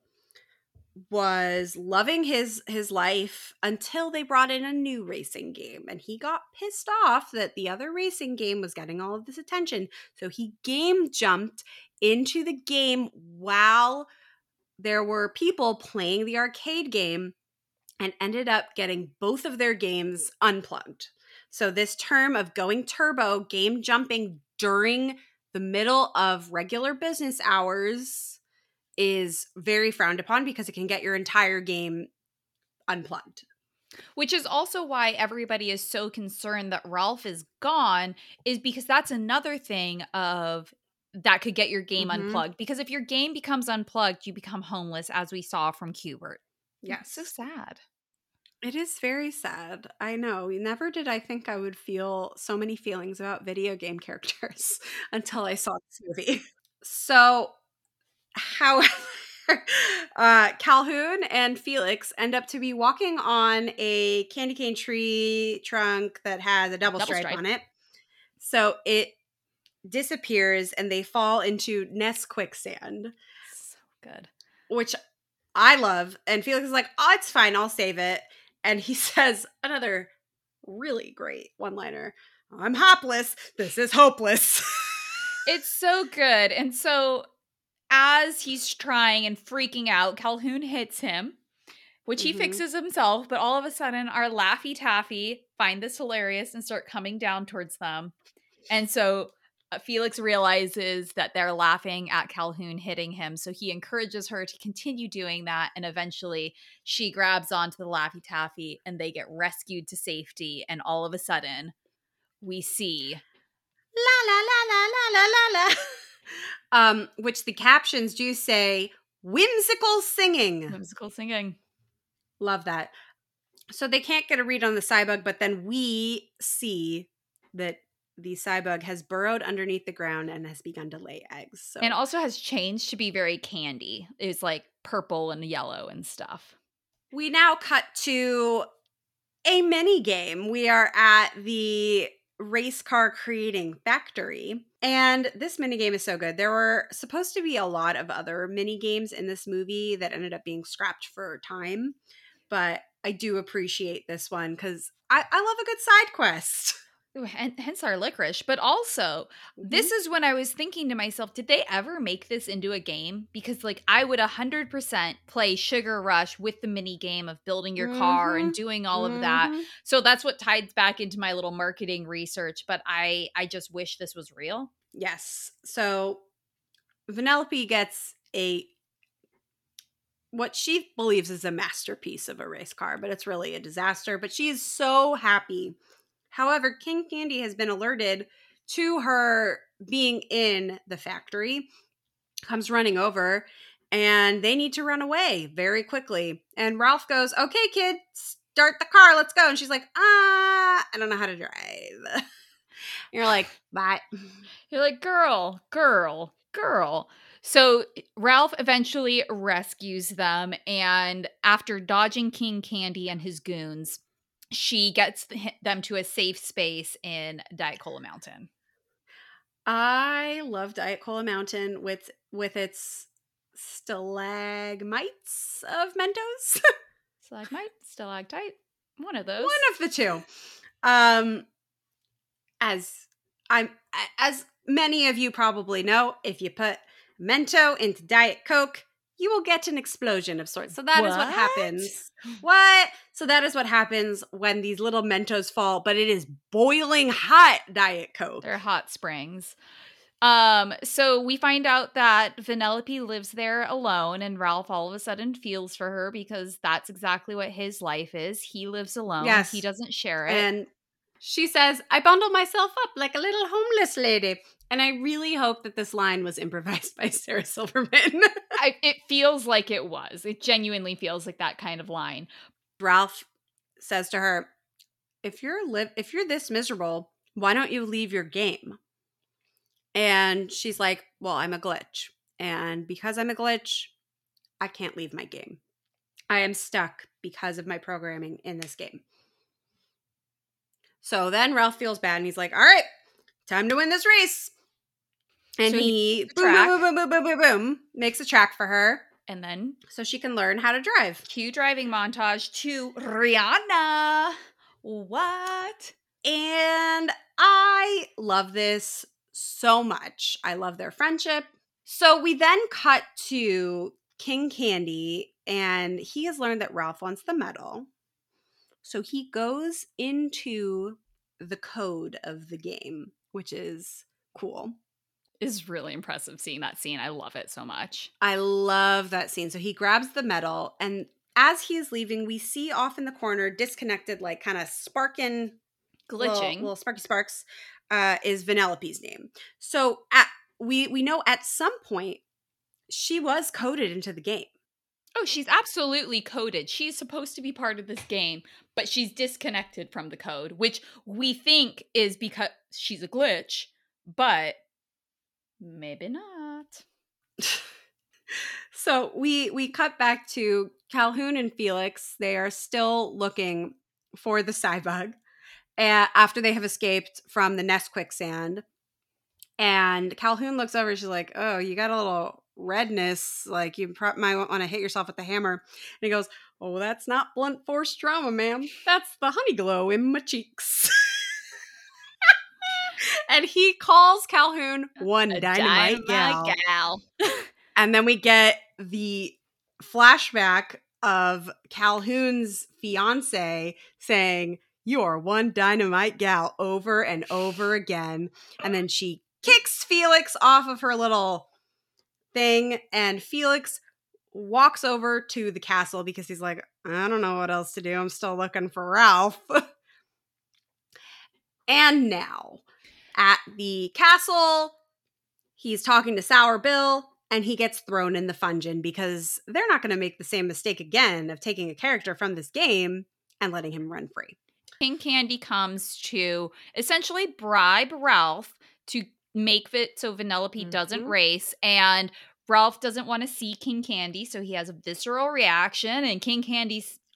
was loving his his life until they brought in a new racing game. And he got pissed off that the other racing game was getting all of this attention. So he game jumped into the game while there were people playing the arcade game and ended up getting both of their games unplugged. So this term of going turbo, game jumping during the middle of regular business hours, is very frowned upon because it can get your entire game unplugged. Which is also why everybody is so concerned that Ralph is gone, is because that's another thing of that could get your game mm-hmm. unplugged. Because if your game becomes unplugged, you become homeless, as we saw from Q*bert. Yes. It's so sad. It is very sad. I know. Never did I think I would feel so many feelings about video game characters until I saw this movie. So, however, uh, Calhoun and Felix end up to be walking on a candy cane tree trunk that has a double, double stripe, stripe on it. So it disappears and they fall into Ness quicksand. So good. Which I love. And Felix is like, oh, it's fine. I'll save it. And he says another really great one-liner. I'm hopless. This is hopeless. It's so good. And so as he's trying and freaking out, Calhoun hits him, which he mm-hmm. fixes himself. But all of a sudden, our Laffy Taffy find this hilarious and start coming down towards them. And so uh, Felix realizes that they're laughing at Calhoun hitting him. So he encourages her to continue doing that. And eventually she grabs onto the Laffy Taffy and they get rescued to safety. And all of a sudden we see la la la la la la la. Um, which the captions do say whimsical singing. Whimsical singing. Love that. So they can't get a read on the Cybug, but then we see that the Cybug has burrowed underneath the ground and has begun to lay eggs. So. And also has changed to be very candy. It's like purple and yellow and stuff. We now cut to a mini game. We are at the race car creating factory. And this minigame is so good. There were supposed to be a lot of other mini games in this movie that ended up being scrapped for time. But I do appreciate this one because I, I love a good side quest. Ooh, hen- hence our licorice. But also, this Mhm. is when I was thinking to myself, did they ever make this into a game? Because, like, I would one hundred percent play Sugar Rush with the mini game of building your car and Mhm. doing all of that. Mhm. So that's what ties back into my little marketing research. But I, I just wish this was real. Yes. So Vanellope gets a what she believes is a masterpiece of a race car, but it's really a disaster. But she is so happy. However, King Candy has been alerted to her being in the factory, comes running over, and they need to run away very quickly. And Ralph goes, "Okay, kid, start the car. Let's go." And she's like, "Ah, I don't know how to drive." And you're like, "Bye." You're like, girl, girl, girl. So Ralph eventually rescues them, and after dodging King Candy and his goons, she gets th- them to a safe space in Diet Cola Mountain. I love Diet Cola Mountain with with its stalagmites of Mentos. Stalagmite, stalactite, one of those. One of the two. Um, as I'm as many of you probably know, if you put Mento into Diet Coke, you will get an explosion of sorts. So that is what What? happens. What? So that is what happens when these little Mentos fall, but it is boiling hot Diet Coke. They're hot springs. Um, so we find out that Vanellope lives there alone, and Ralph all of a sudden feels for her because that's exactly what his life is. He lives alone. Yes. He doesn't share it. And she says, "I bundle myself up like a little homeless lady." And I really hope that this line was improvised by Sarah Silverman. I, it feels like it was. It genuinely feels like that kind of line. Ralph says to her, if you're live if you're this miserable, why don't you leave your game? And she's like, "Well, I'm a glitch. And because I'm a glitch, I can't leave my game. I am stuck because of my programming in this game." So then Ralph feels bad and he's like, "All right, time to win this race." And So he he makes a boom, track. boom, boom, boom, boom, boom, boom, makes a track for her And then so she can learn how to drive. cue driving montage to Rihanna. What? And I love this so much. I love their friendship. So we then cut to King Candy, and he has learned that Ralph wants the medal. So he goes into the code of the game, which is cool. Is really impressive seeing that scene. I love it so much. I love that scene. So he grabs the medal, and as he is leaving, we see off in the corner, disconnected, like kind of sparking, Glitching. little, little sparky sparks, uh, is Vanellope's name. So at we we know at some point she was coded into the game. Oh, she's absolutely coded. She's supposed to be part of this game, but she's disconnected from the code, which we think is because she's a glitch, but maybe not. So we we cut back to Calhoun and Felix. They are still looking for the Cybug uh, after they have escaped from the Nest quicksand. And Calhoun looks over. She's like, "Oh, you got a little redness. Like you pro- might want to hit yourself with the hammer." And he goes, "Oh, that's not blunt force trauma, ma'am. That's the honey glow in my cheeks." And he calls Calhoun one A dynamite, gal. gal. And then we get the flashback of Calhoun's fiance saying, "You are one dynamite gal," over and over again. And then she kicks Felix off of her little thing, and Felix walks over to the castle because he's like, "I don't know what else to do. I'm still looking for Ralph." And now, at the castle, he's talking to Sour Bill, and he gets thrown in the Fungin because they're not going to make the same mistake again of taking a character from this game and letting him run free. King Candy comes to essentially bribe Ralph to make it so Vanellope Mm-hmm. doesn't race, and Ralph doesn't want to see King Candy, so he has a visceral reaction, and King Candy's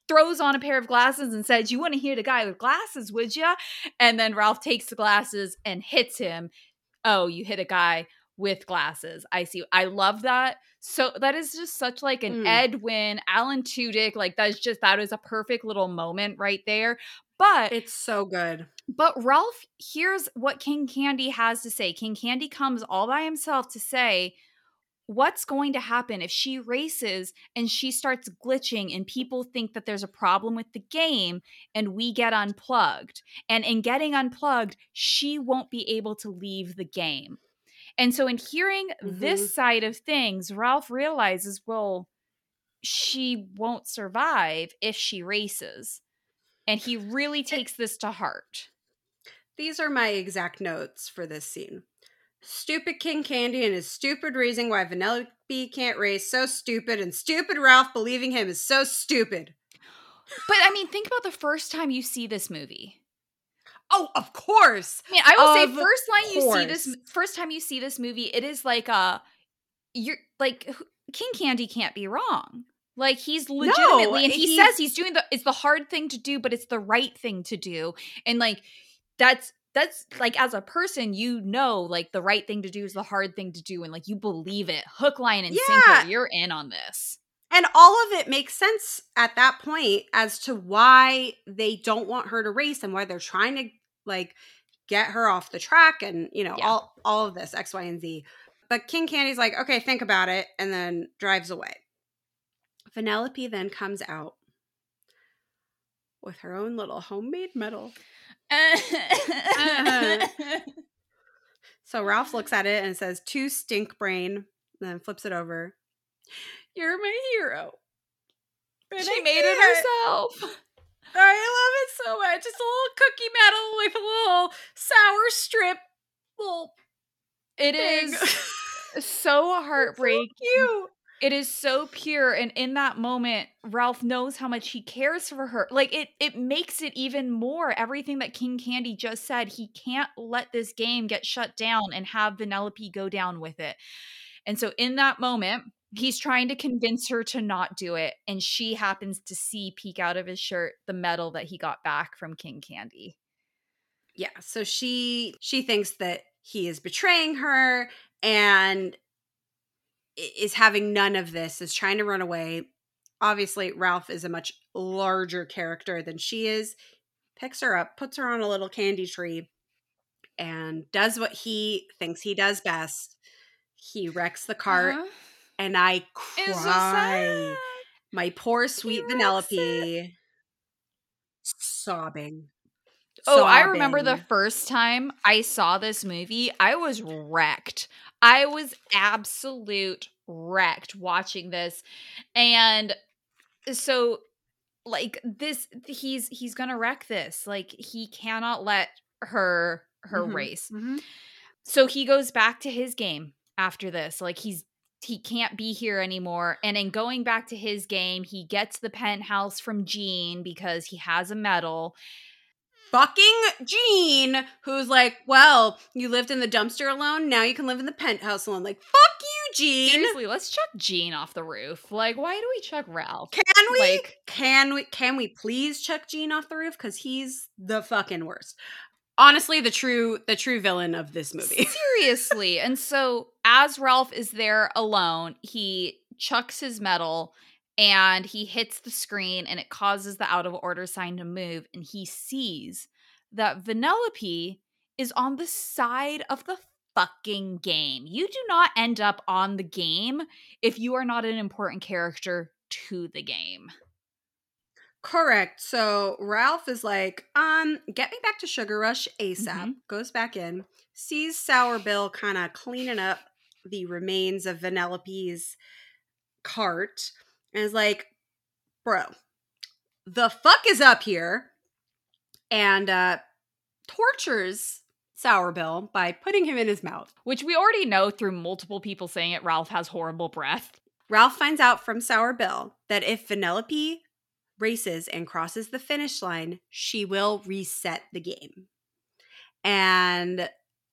throws on a pair of glasses and says, "You want to hit a guy with glasses, would you?" And then Ralph takes the glasses and hits him. Oh, you hit a guy with glasses. I see. I love that. So that is just such like an Mm. Ed Wynn, Alan Tudyk. Like that's just, that is a perfect little moment right there. But it's so good. But Ralph hears what King Candy has to say. King Candy comes all by himself to say, what's going to happen if she races and she starts glitching and people think that there's a problem with the game and we get unplugged? And in getting unplugged, she won't be able to leave the game. And so in hearing Mhm. this side of things, Ralph realizes, well, she won't survive if she races. And he really takes this to heart. These are my exact notes for this scene. Stupid King Candy and his stupid reasoning why Vanellope can't race. So stupid. And stupid Ralph believing him is so stupid. But I mean, think about the first time you see this movie. Oh, of course. I mean, I will Of say first line you course. see this first time you see this movie, it is like a you're like King Candy can't be wrong. Like he's legitimately, No, and he he's- says he's doing the it's the hard thing to do, but it's the right thing to do. And like that's that's like, as a person, you know, like the right thing to do is the hard thing to do, and like you believe it, hook, line, and Yeah. sinker. You're in on this. And all of it makes sense at that point as to why they don't want her to race and why they're trying to like get her off the track and, you know, Yeah. all all of this X, Y, and Z. But King Candy's like, okay, think about it, and then drives away. Vanellope then comes out with her own little homemade medal. uh-huh. So Ralph looks at it and says, "To stink brain," then flips it over. "You're my hero." And She I made it can't. herself. I love it so much. It's a little cookie medal with a little sour strip. Little It thing. is so It's heartbreaking. so cute. It is so pure, and in that moment, Ralph knows how much he cares for her. Like it, it makes it even more. Everything that King Candy just said, he can't let this game get shut down and have Vanellope go down with it. And so, in that moment, he's trying to convince her to not do it, and she happens to see peek out of his shirt the medal that he got back from King Candy. Yeah, so she she thinks that he is betraying her and is having none of this, is trying to run away. Obviously, Ralph is a much larger character than she is. Picks her up, puts her on a little candy tree, and does what he thinks he does best. He wrecks the cart, Uh-huh. and I It's so cry. sad. My poor sweet He wrecks Vanellope. Sobbing. Oh, I remember the Sobbing. first time I saw this movie, I was wrecked. I was absolute wrecked watching this. And so like this he's he's going to wreck this. Like he cannot let her her Mhm, race. mhm. So he goes back to his game after this. Like he's he can't be here anymore. And in going back to his game, he gets the penthouse from Gene because he has a medal. Fucking Gene, who's like, well, you lived in the dumpster alone, now you can live in the penthouse alone. Like, fuck you, Gene. Seriously, let's chuck Gene off the roof. Like, why do we chuck Ralph? Can we? Like, can we? Can we please chuck Gene off the roof? Because he's the fucking worst. Honestly, the true the true villain of this movie. seriously. And so, as Ralph is there alone, he chucks his medal and he hits the screen, and it causes the out of order sign to move. And he sees that Vanellope is on the side of the fucking game. You do not end up on the game if you are not an important character to the game. Correct. So Ralph is like, um, get me back to Sugar Rush ASAP. Mhm. Goes back in, sees Sour Bill kind of cleaning up the remains of Vanellope's cart, and is like, bro, the fuck is up here? And uh tortures Sour Bill by putting him in his mouth. Which we already know through multiple people saying it, Ralph has horrible breath. Ralph finds out from Sour Bill that if Vanellope races and crosses the finish line, she will reset the game. And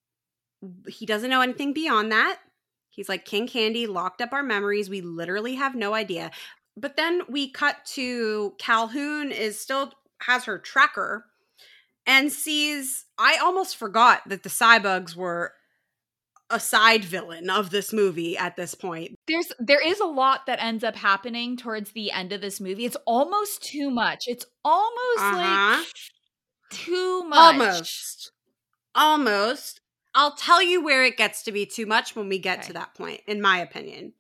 he doesn't know anything beyond that. He's like, King Candy locked up our memories. We literally have no idea. But then we cut to Calhoun is still has her tracker and sees, I almost forgot that the Cybugs were a side villain of this movie at this point. There's there is a lot that ends up happening towards the end of this movie. It's almost too much. It's almost Uh-huh. like too much. Almost. Almost. I'll tell you where it gets to be too much when we get Okay. to that point, in my opinion.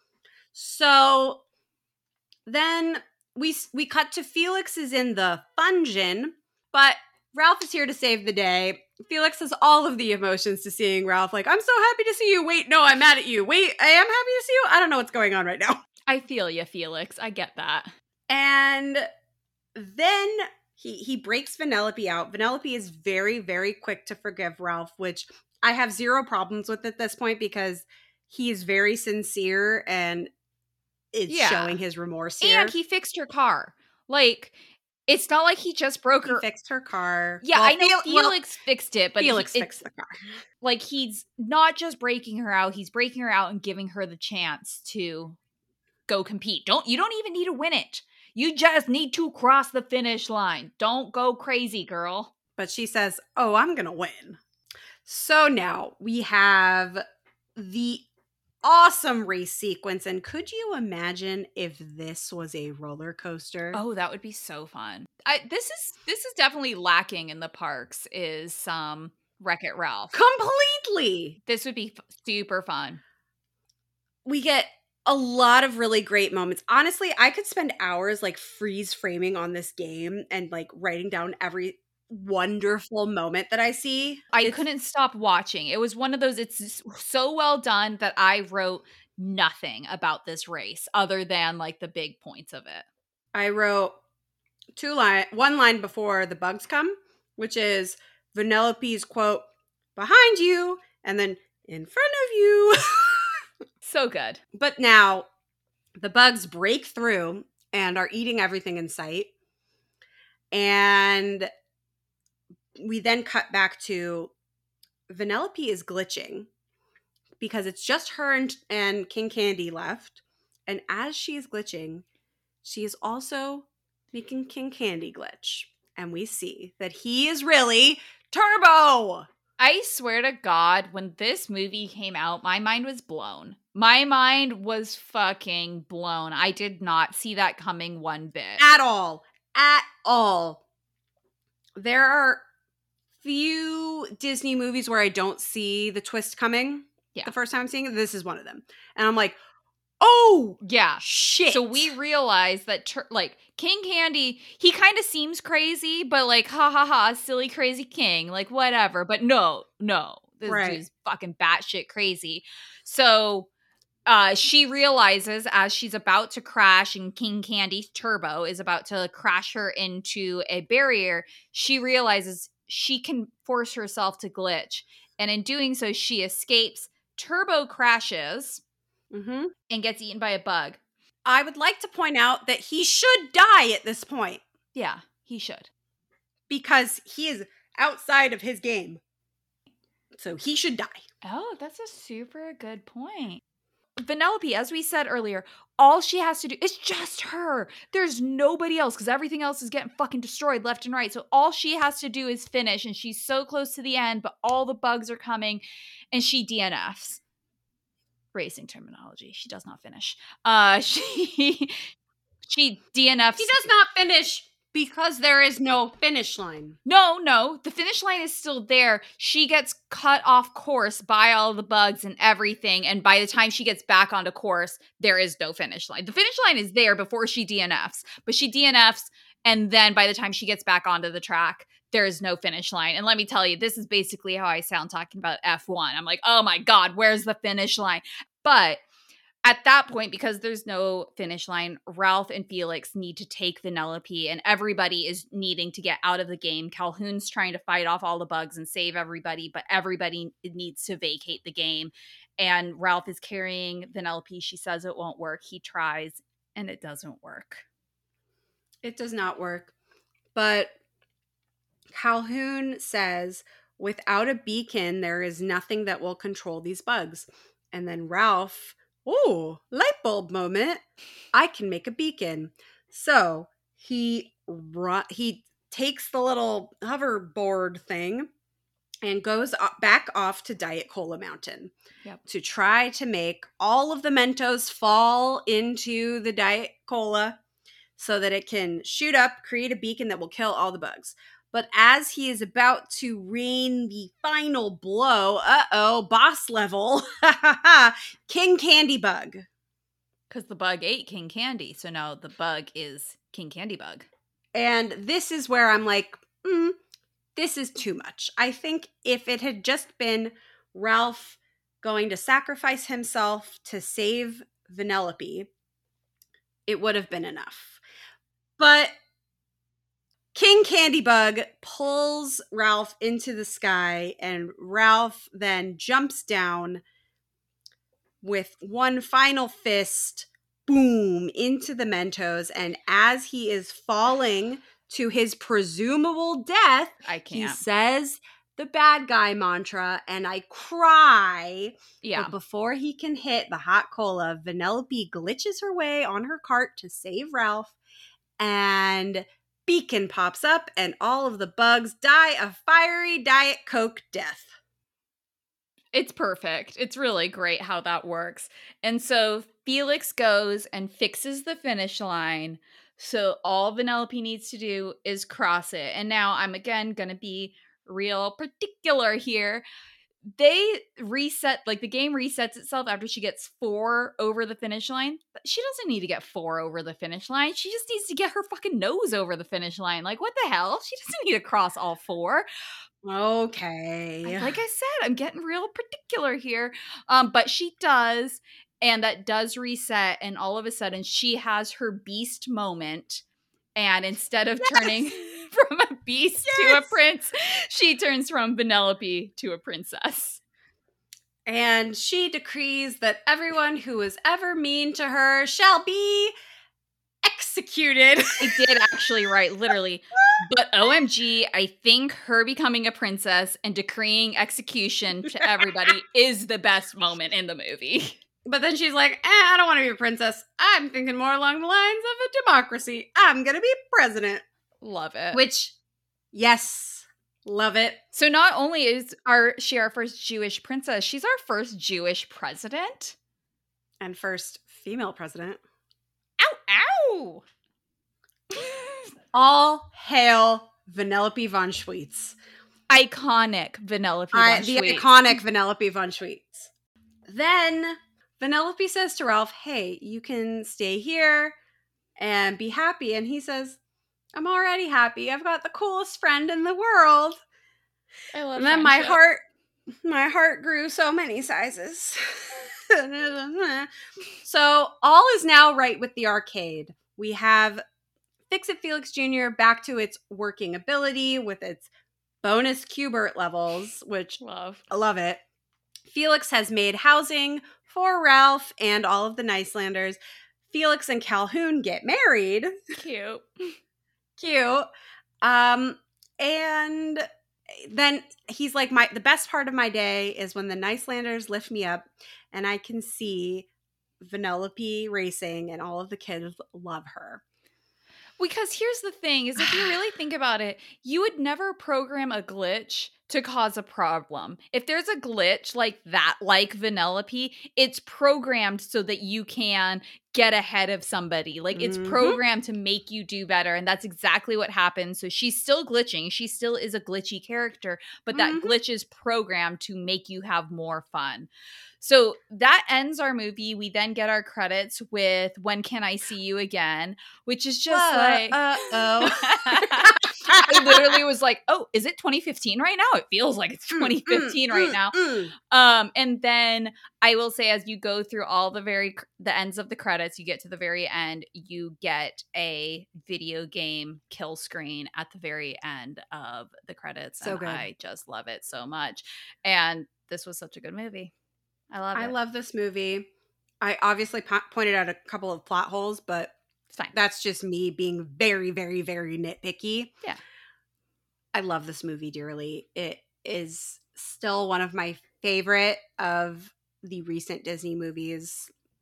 So then we we cut to Felix is in the Fungin, but Ralph is here to save the day. Felix has all of the emotions to seeing Ralph. Like, I'm so happy to see you. Wait, no, I'm mad at you. Wait, I am happy to see you. I don't know what's going on right now. I feel you, Felix. I get that. And then he he breaks Vanellope out. Vanellope is very, very quick to forgive Ralph, which I have zero problems with at this point because he is very sincere and is Yeah. showing his remorse here. And he fixed her car. Like, it's not like he just broke He her. fixed her car. Yeah, Well, I know Fel- well, Felix fixed it, but Felix he, fixed the car. like he's not just breaking her out, he's breaking her out and giving her the chance to go compete. Don't you don't even need to win it. You just need to cross the finish line. Don't go crazy, girl. But she says, "Oh, I'm going to win." So now we have the awesome race sequence, and could you imagine if this was a roller coaster? Oh, that would be so fun. I this is this is definitely lacking in the parks is some Wreck-It Ralph. Completely. This would be f- super fun. We get a lot of really great moments. Honestly, I could spend hours like freeze framing on this game and like writing down every wonderful moment that I see. I It's- couldn't stop watching. It was one of those, it's so well done that I wrote nothing about this race other than like the big points of it. I wrote two line one line before the bugs come, which is Vanellope's quote, "Behind you," and then "in front of you." So good. But now the bugs break through and are eating everything in sight. And we then cut back to Vanellope is glitching because it's just her and, and King Candy left. And as she is glitching, she is also making King Candy glitch. And we see that he is really Turbo. I swear to God, when this movie came out, my mind was blown. My mind was fucking blown. I did not see that coming one bit. At all. At all. There are few Disney movies where I don't see the twist coming. Yeah. The first time I'm seeing it, this is one of them. And I'm like, oh, Yeah. shit. So we realized that, tur- like, King Candy, he kind of seems crazy, but like, ha ha ha, silly crazy king, like, whatever. But no, no, this Right. dude's fucking batshit crazy. So uh, she realizes as she's about to crash and King Candy's Turbo is about to crash her into a barrier, she realizes she can force herself to glitch. And in doing so, she escapes. Turbo crashes Mm-hmm. and gets eaten by a bug. I would like to point out that he should die at this point Yeah, he should. because he is outside of his game. So he should die. Oh, that's a super good point. Vanellope, as we said earlier, all she has to do is just her. There's nobody else because everything else is getting fucking destroyed left and right. So all she has to do is finish, and she's so close to the end, but all the bugs are coming, and she D N Fs. Racing terminology. She does not finish. Uh, she she D N Fs. He does not finish because there is no finish line. No, no, the finish line is still there. She gets cut off course by all the bugs and everything, and by the time she gets back onto course, there is no finish line. The finish line is there before she D N Fs, but she D N Fs, and then by the time she gets back onto the track, there is no finish line. And let me tell you, this is basically how I sound talking about F one. I'm like, oh my God, where's the finish line? But at that point, because there's no finish line, Ralph and Felix need to take Vanellope, and everybody is needing to get out of the game. Calhoun's trying to fight off all the bugs and save everybody, but everybody needs to vacate the game. And Ralph is carrying Vanellope. She says it won't work. He tries, and it doesn't work. It does not work. But Calhoun says, without a beacon, there is nothing that will control these bugs. And then Ralph oh, light bulb moment. I can make a beacon. So he run, he takes the little hoverboard thing and goes back off to Diet Cola Mountain yep. to try to make all of the Mentos fall into the Diet Cola so that it can shoot up, create a beacon that will kill all the bugs. But as he is about to rain the final blow, uh-oh, boss level, King Candy Bug. Because the bug ate King Candy, so now the bug is King Candy Bug. And this is where I'm like, mm, this is too much. I think if it had just been Ralph going to sacrifice himself to save Vanellope, it would have been enough. But King Candybug pulls Ralph into the sky, and Ralph then jumps down with one final fist, boom, into the Mentos. And as he is falling to his presumable death, I can't. he says the bad guy mantra, and I cry. Yeah. But before he can hit the hot cola, Vanellope glitches her way on her cart to save Ralph, and beacon pops up, and all of the bugs die a fiery Diet Coke death. It's perfect. It's really great how that works. And so Felix goes and fixes the finish line. So all Vanellope needs to do is cross it. And now I'm again going to be real particular here. They reset, like the game resets itself after she gets four over the finish line. But she doesn't need to get four over the finish line. She just needs to get her fucking nose over the finish line. Like, what the hell? She doesn't need to cross all four. Okay. Like I said, I'm getting real particular here. Um, but she does, and that does reset, and all of a sudden she has her beast moment. And instead of yes! turning from a beast yes! to a prince, she turns from Vanellope to a princess. And she decrees that everyone who was ever mean to her shall be executed. I did actually write, literally. But O M G, I think her becoming a princess and decreeing execution to everybody is the best moment in the movie. But then she's like, eh, I don't want to be a princess. I'm thinking more along the lines of a democracy. I'm going to be president. Love it. Which, yes, love it. So not only is our she our first Jewish princess, she's our first Jewish president. And first female president. Ow, ow! All hail Vanellope von Schweetz. Iconic Vanellope von I, Schweetz. The iconic Vanellope von Schweetz. Then Vanellope says to Ralph, hey, you can stay here and be happy. And he says, I'm already happy. I've got the coolest friend in the world. I love And then my heart, my heart grew so many sizes. So all is now right with the arcade. We have Fix-It Felix Junior back to its working ability with its bonus Q*bert levels, which love. I love it. Felix has made housing for Ralph and all of the Nicelanders. Felix and Calhoun get married. Cute. Cute. Um, and then he's like, my the best part of my day is when the Nicelanders lift me up and I can see Vanellope racing and all of the kids love her. Because here's the thing, is if you really think about it, you would never program a glitch to cause a problem. If there's a glitch like that, like Vanellope, it's programmed so that you can get ahead of somebody. Like, it's Mm-hmm. programmed to make you do better, and that's exactly what happens. So she's still glitching. She still is a glitchy character, but that Mhm. glitch is programmed to make you have more fun. So that ends our movie. We then get our credits with When Can I See You Again, which is just Whoa, like, uh-oh. I literally was like, oh, is it twenty fifteen right now? It feels like it's twenty fifteen mm, right mm, now. Mm. Um, and then I will say, as you go through all the very the ends of the credits, you get to the very end, you get a video game kill screen at the very end of the credits. So and good. I just love it so much. And this was such a good movie. I love I it. love this movie. I obviously po- pointed out a couple of plot holes, but It's fine. that's just me being very, very, very nitpicky. Yeah. I love this movie dearly. It is still one of my favorite of the recent Disney movies.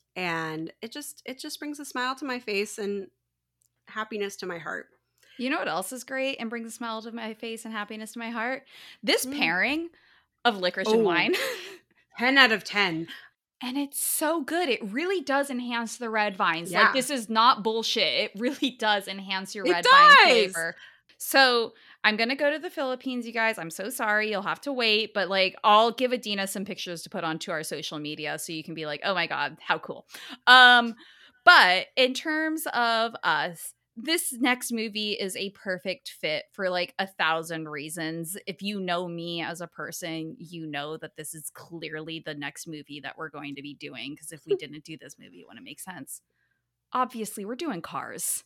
and it just it just brings a smile to my face and happiness to my heart. You know what else is great and brings a smile to my face and happiness to my heart? This Mm. pairing of licorice Oh. and wine. ten out of ten. And it's so good. It really does enhance the red vines. Yeah. Like, this is not bullshit. It really does enhance your It red vine does! flavor. So I'm going to go to the Philippines, you guys. I'm so sorry. You'll have to wait. But, like, I'll give Adina some pictures to put onto our social media so you can be like, oh, my God, how cool. Um, but in terms of us, this next movie is a perfect fit for like a thousand reasons. If you know me as a person, you know that this is clearly the next movie that we're going to be doing. Because if we didn't do this movie, it wouldn't make sense. Obviously, we're doing Cars.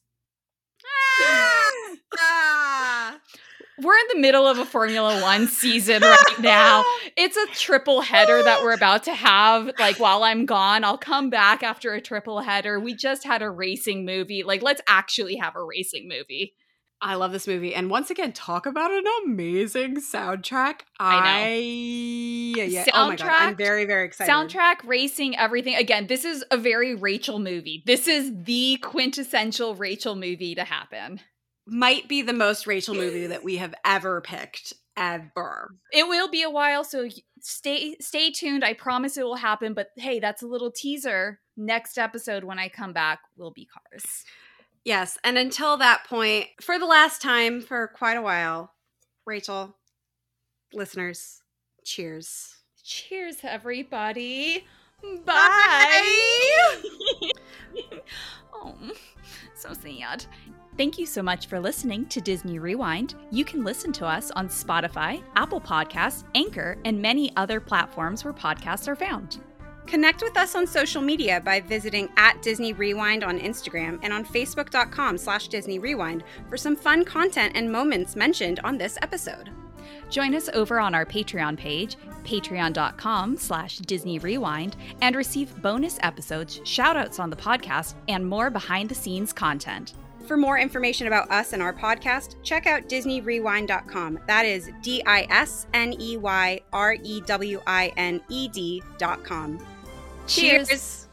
Ah! We're in the middle of a Formula One season right now. It's a triple header that we're about to have. Like, while I'm gone, I'll come back after a triple header. We just had a racing movie. Like, let's actually have a racing movie. I love this movie. And once again, talk about an amazing soundtrack. I know. I yeah, yeah. Oh my God. I'm Soundtrack- very, very excited. Soundtrack, racing, everything. Again, this is a very Rachel movie. This is the quintessential Rachel movie to happen. Might be the most Rachel movie that we have ever picked, ever. It will be a while, so stay stay tuned. I promise it will happen. But hey, that's a little teaser. Next episode, when I come back, will be Cars. Yes, and until that point, for the last time for quite a while, Rachel, listeners, cheers. Cheers, everybody. Bye. Bye. Oh, so sad. Thank you so much for listening to Disney Rewind. You can listen to us on Spotify, Apple Podcasts, Anchor, and many other platforms where podcasts are found. Connect with us on social media by visiting at Disney Rewind on Instagram and on facebook.com slash Disney Rewind for some fun content and moments mentioned on this episode. Join us over on our Patreon page, patreon.com slash Disney Rewind, and receive bonus episodes, shoutouts on the podcast, and more behind-the-scenes content. For more information about us and our podcast, check out disney rewind dot com. That is D I S N E Y R E W I N E D dot com. Cheers. Cheers.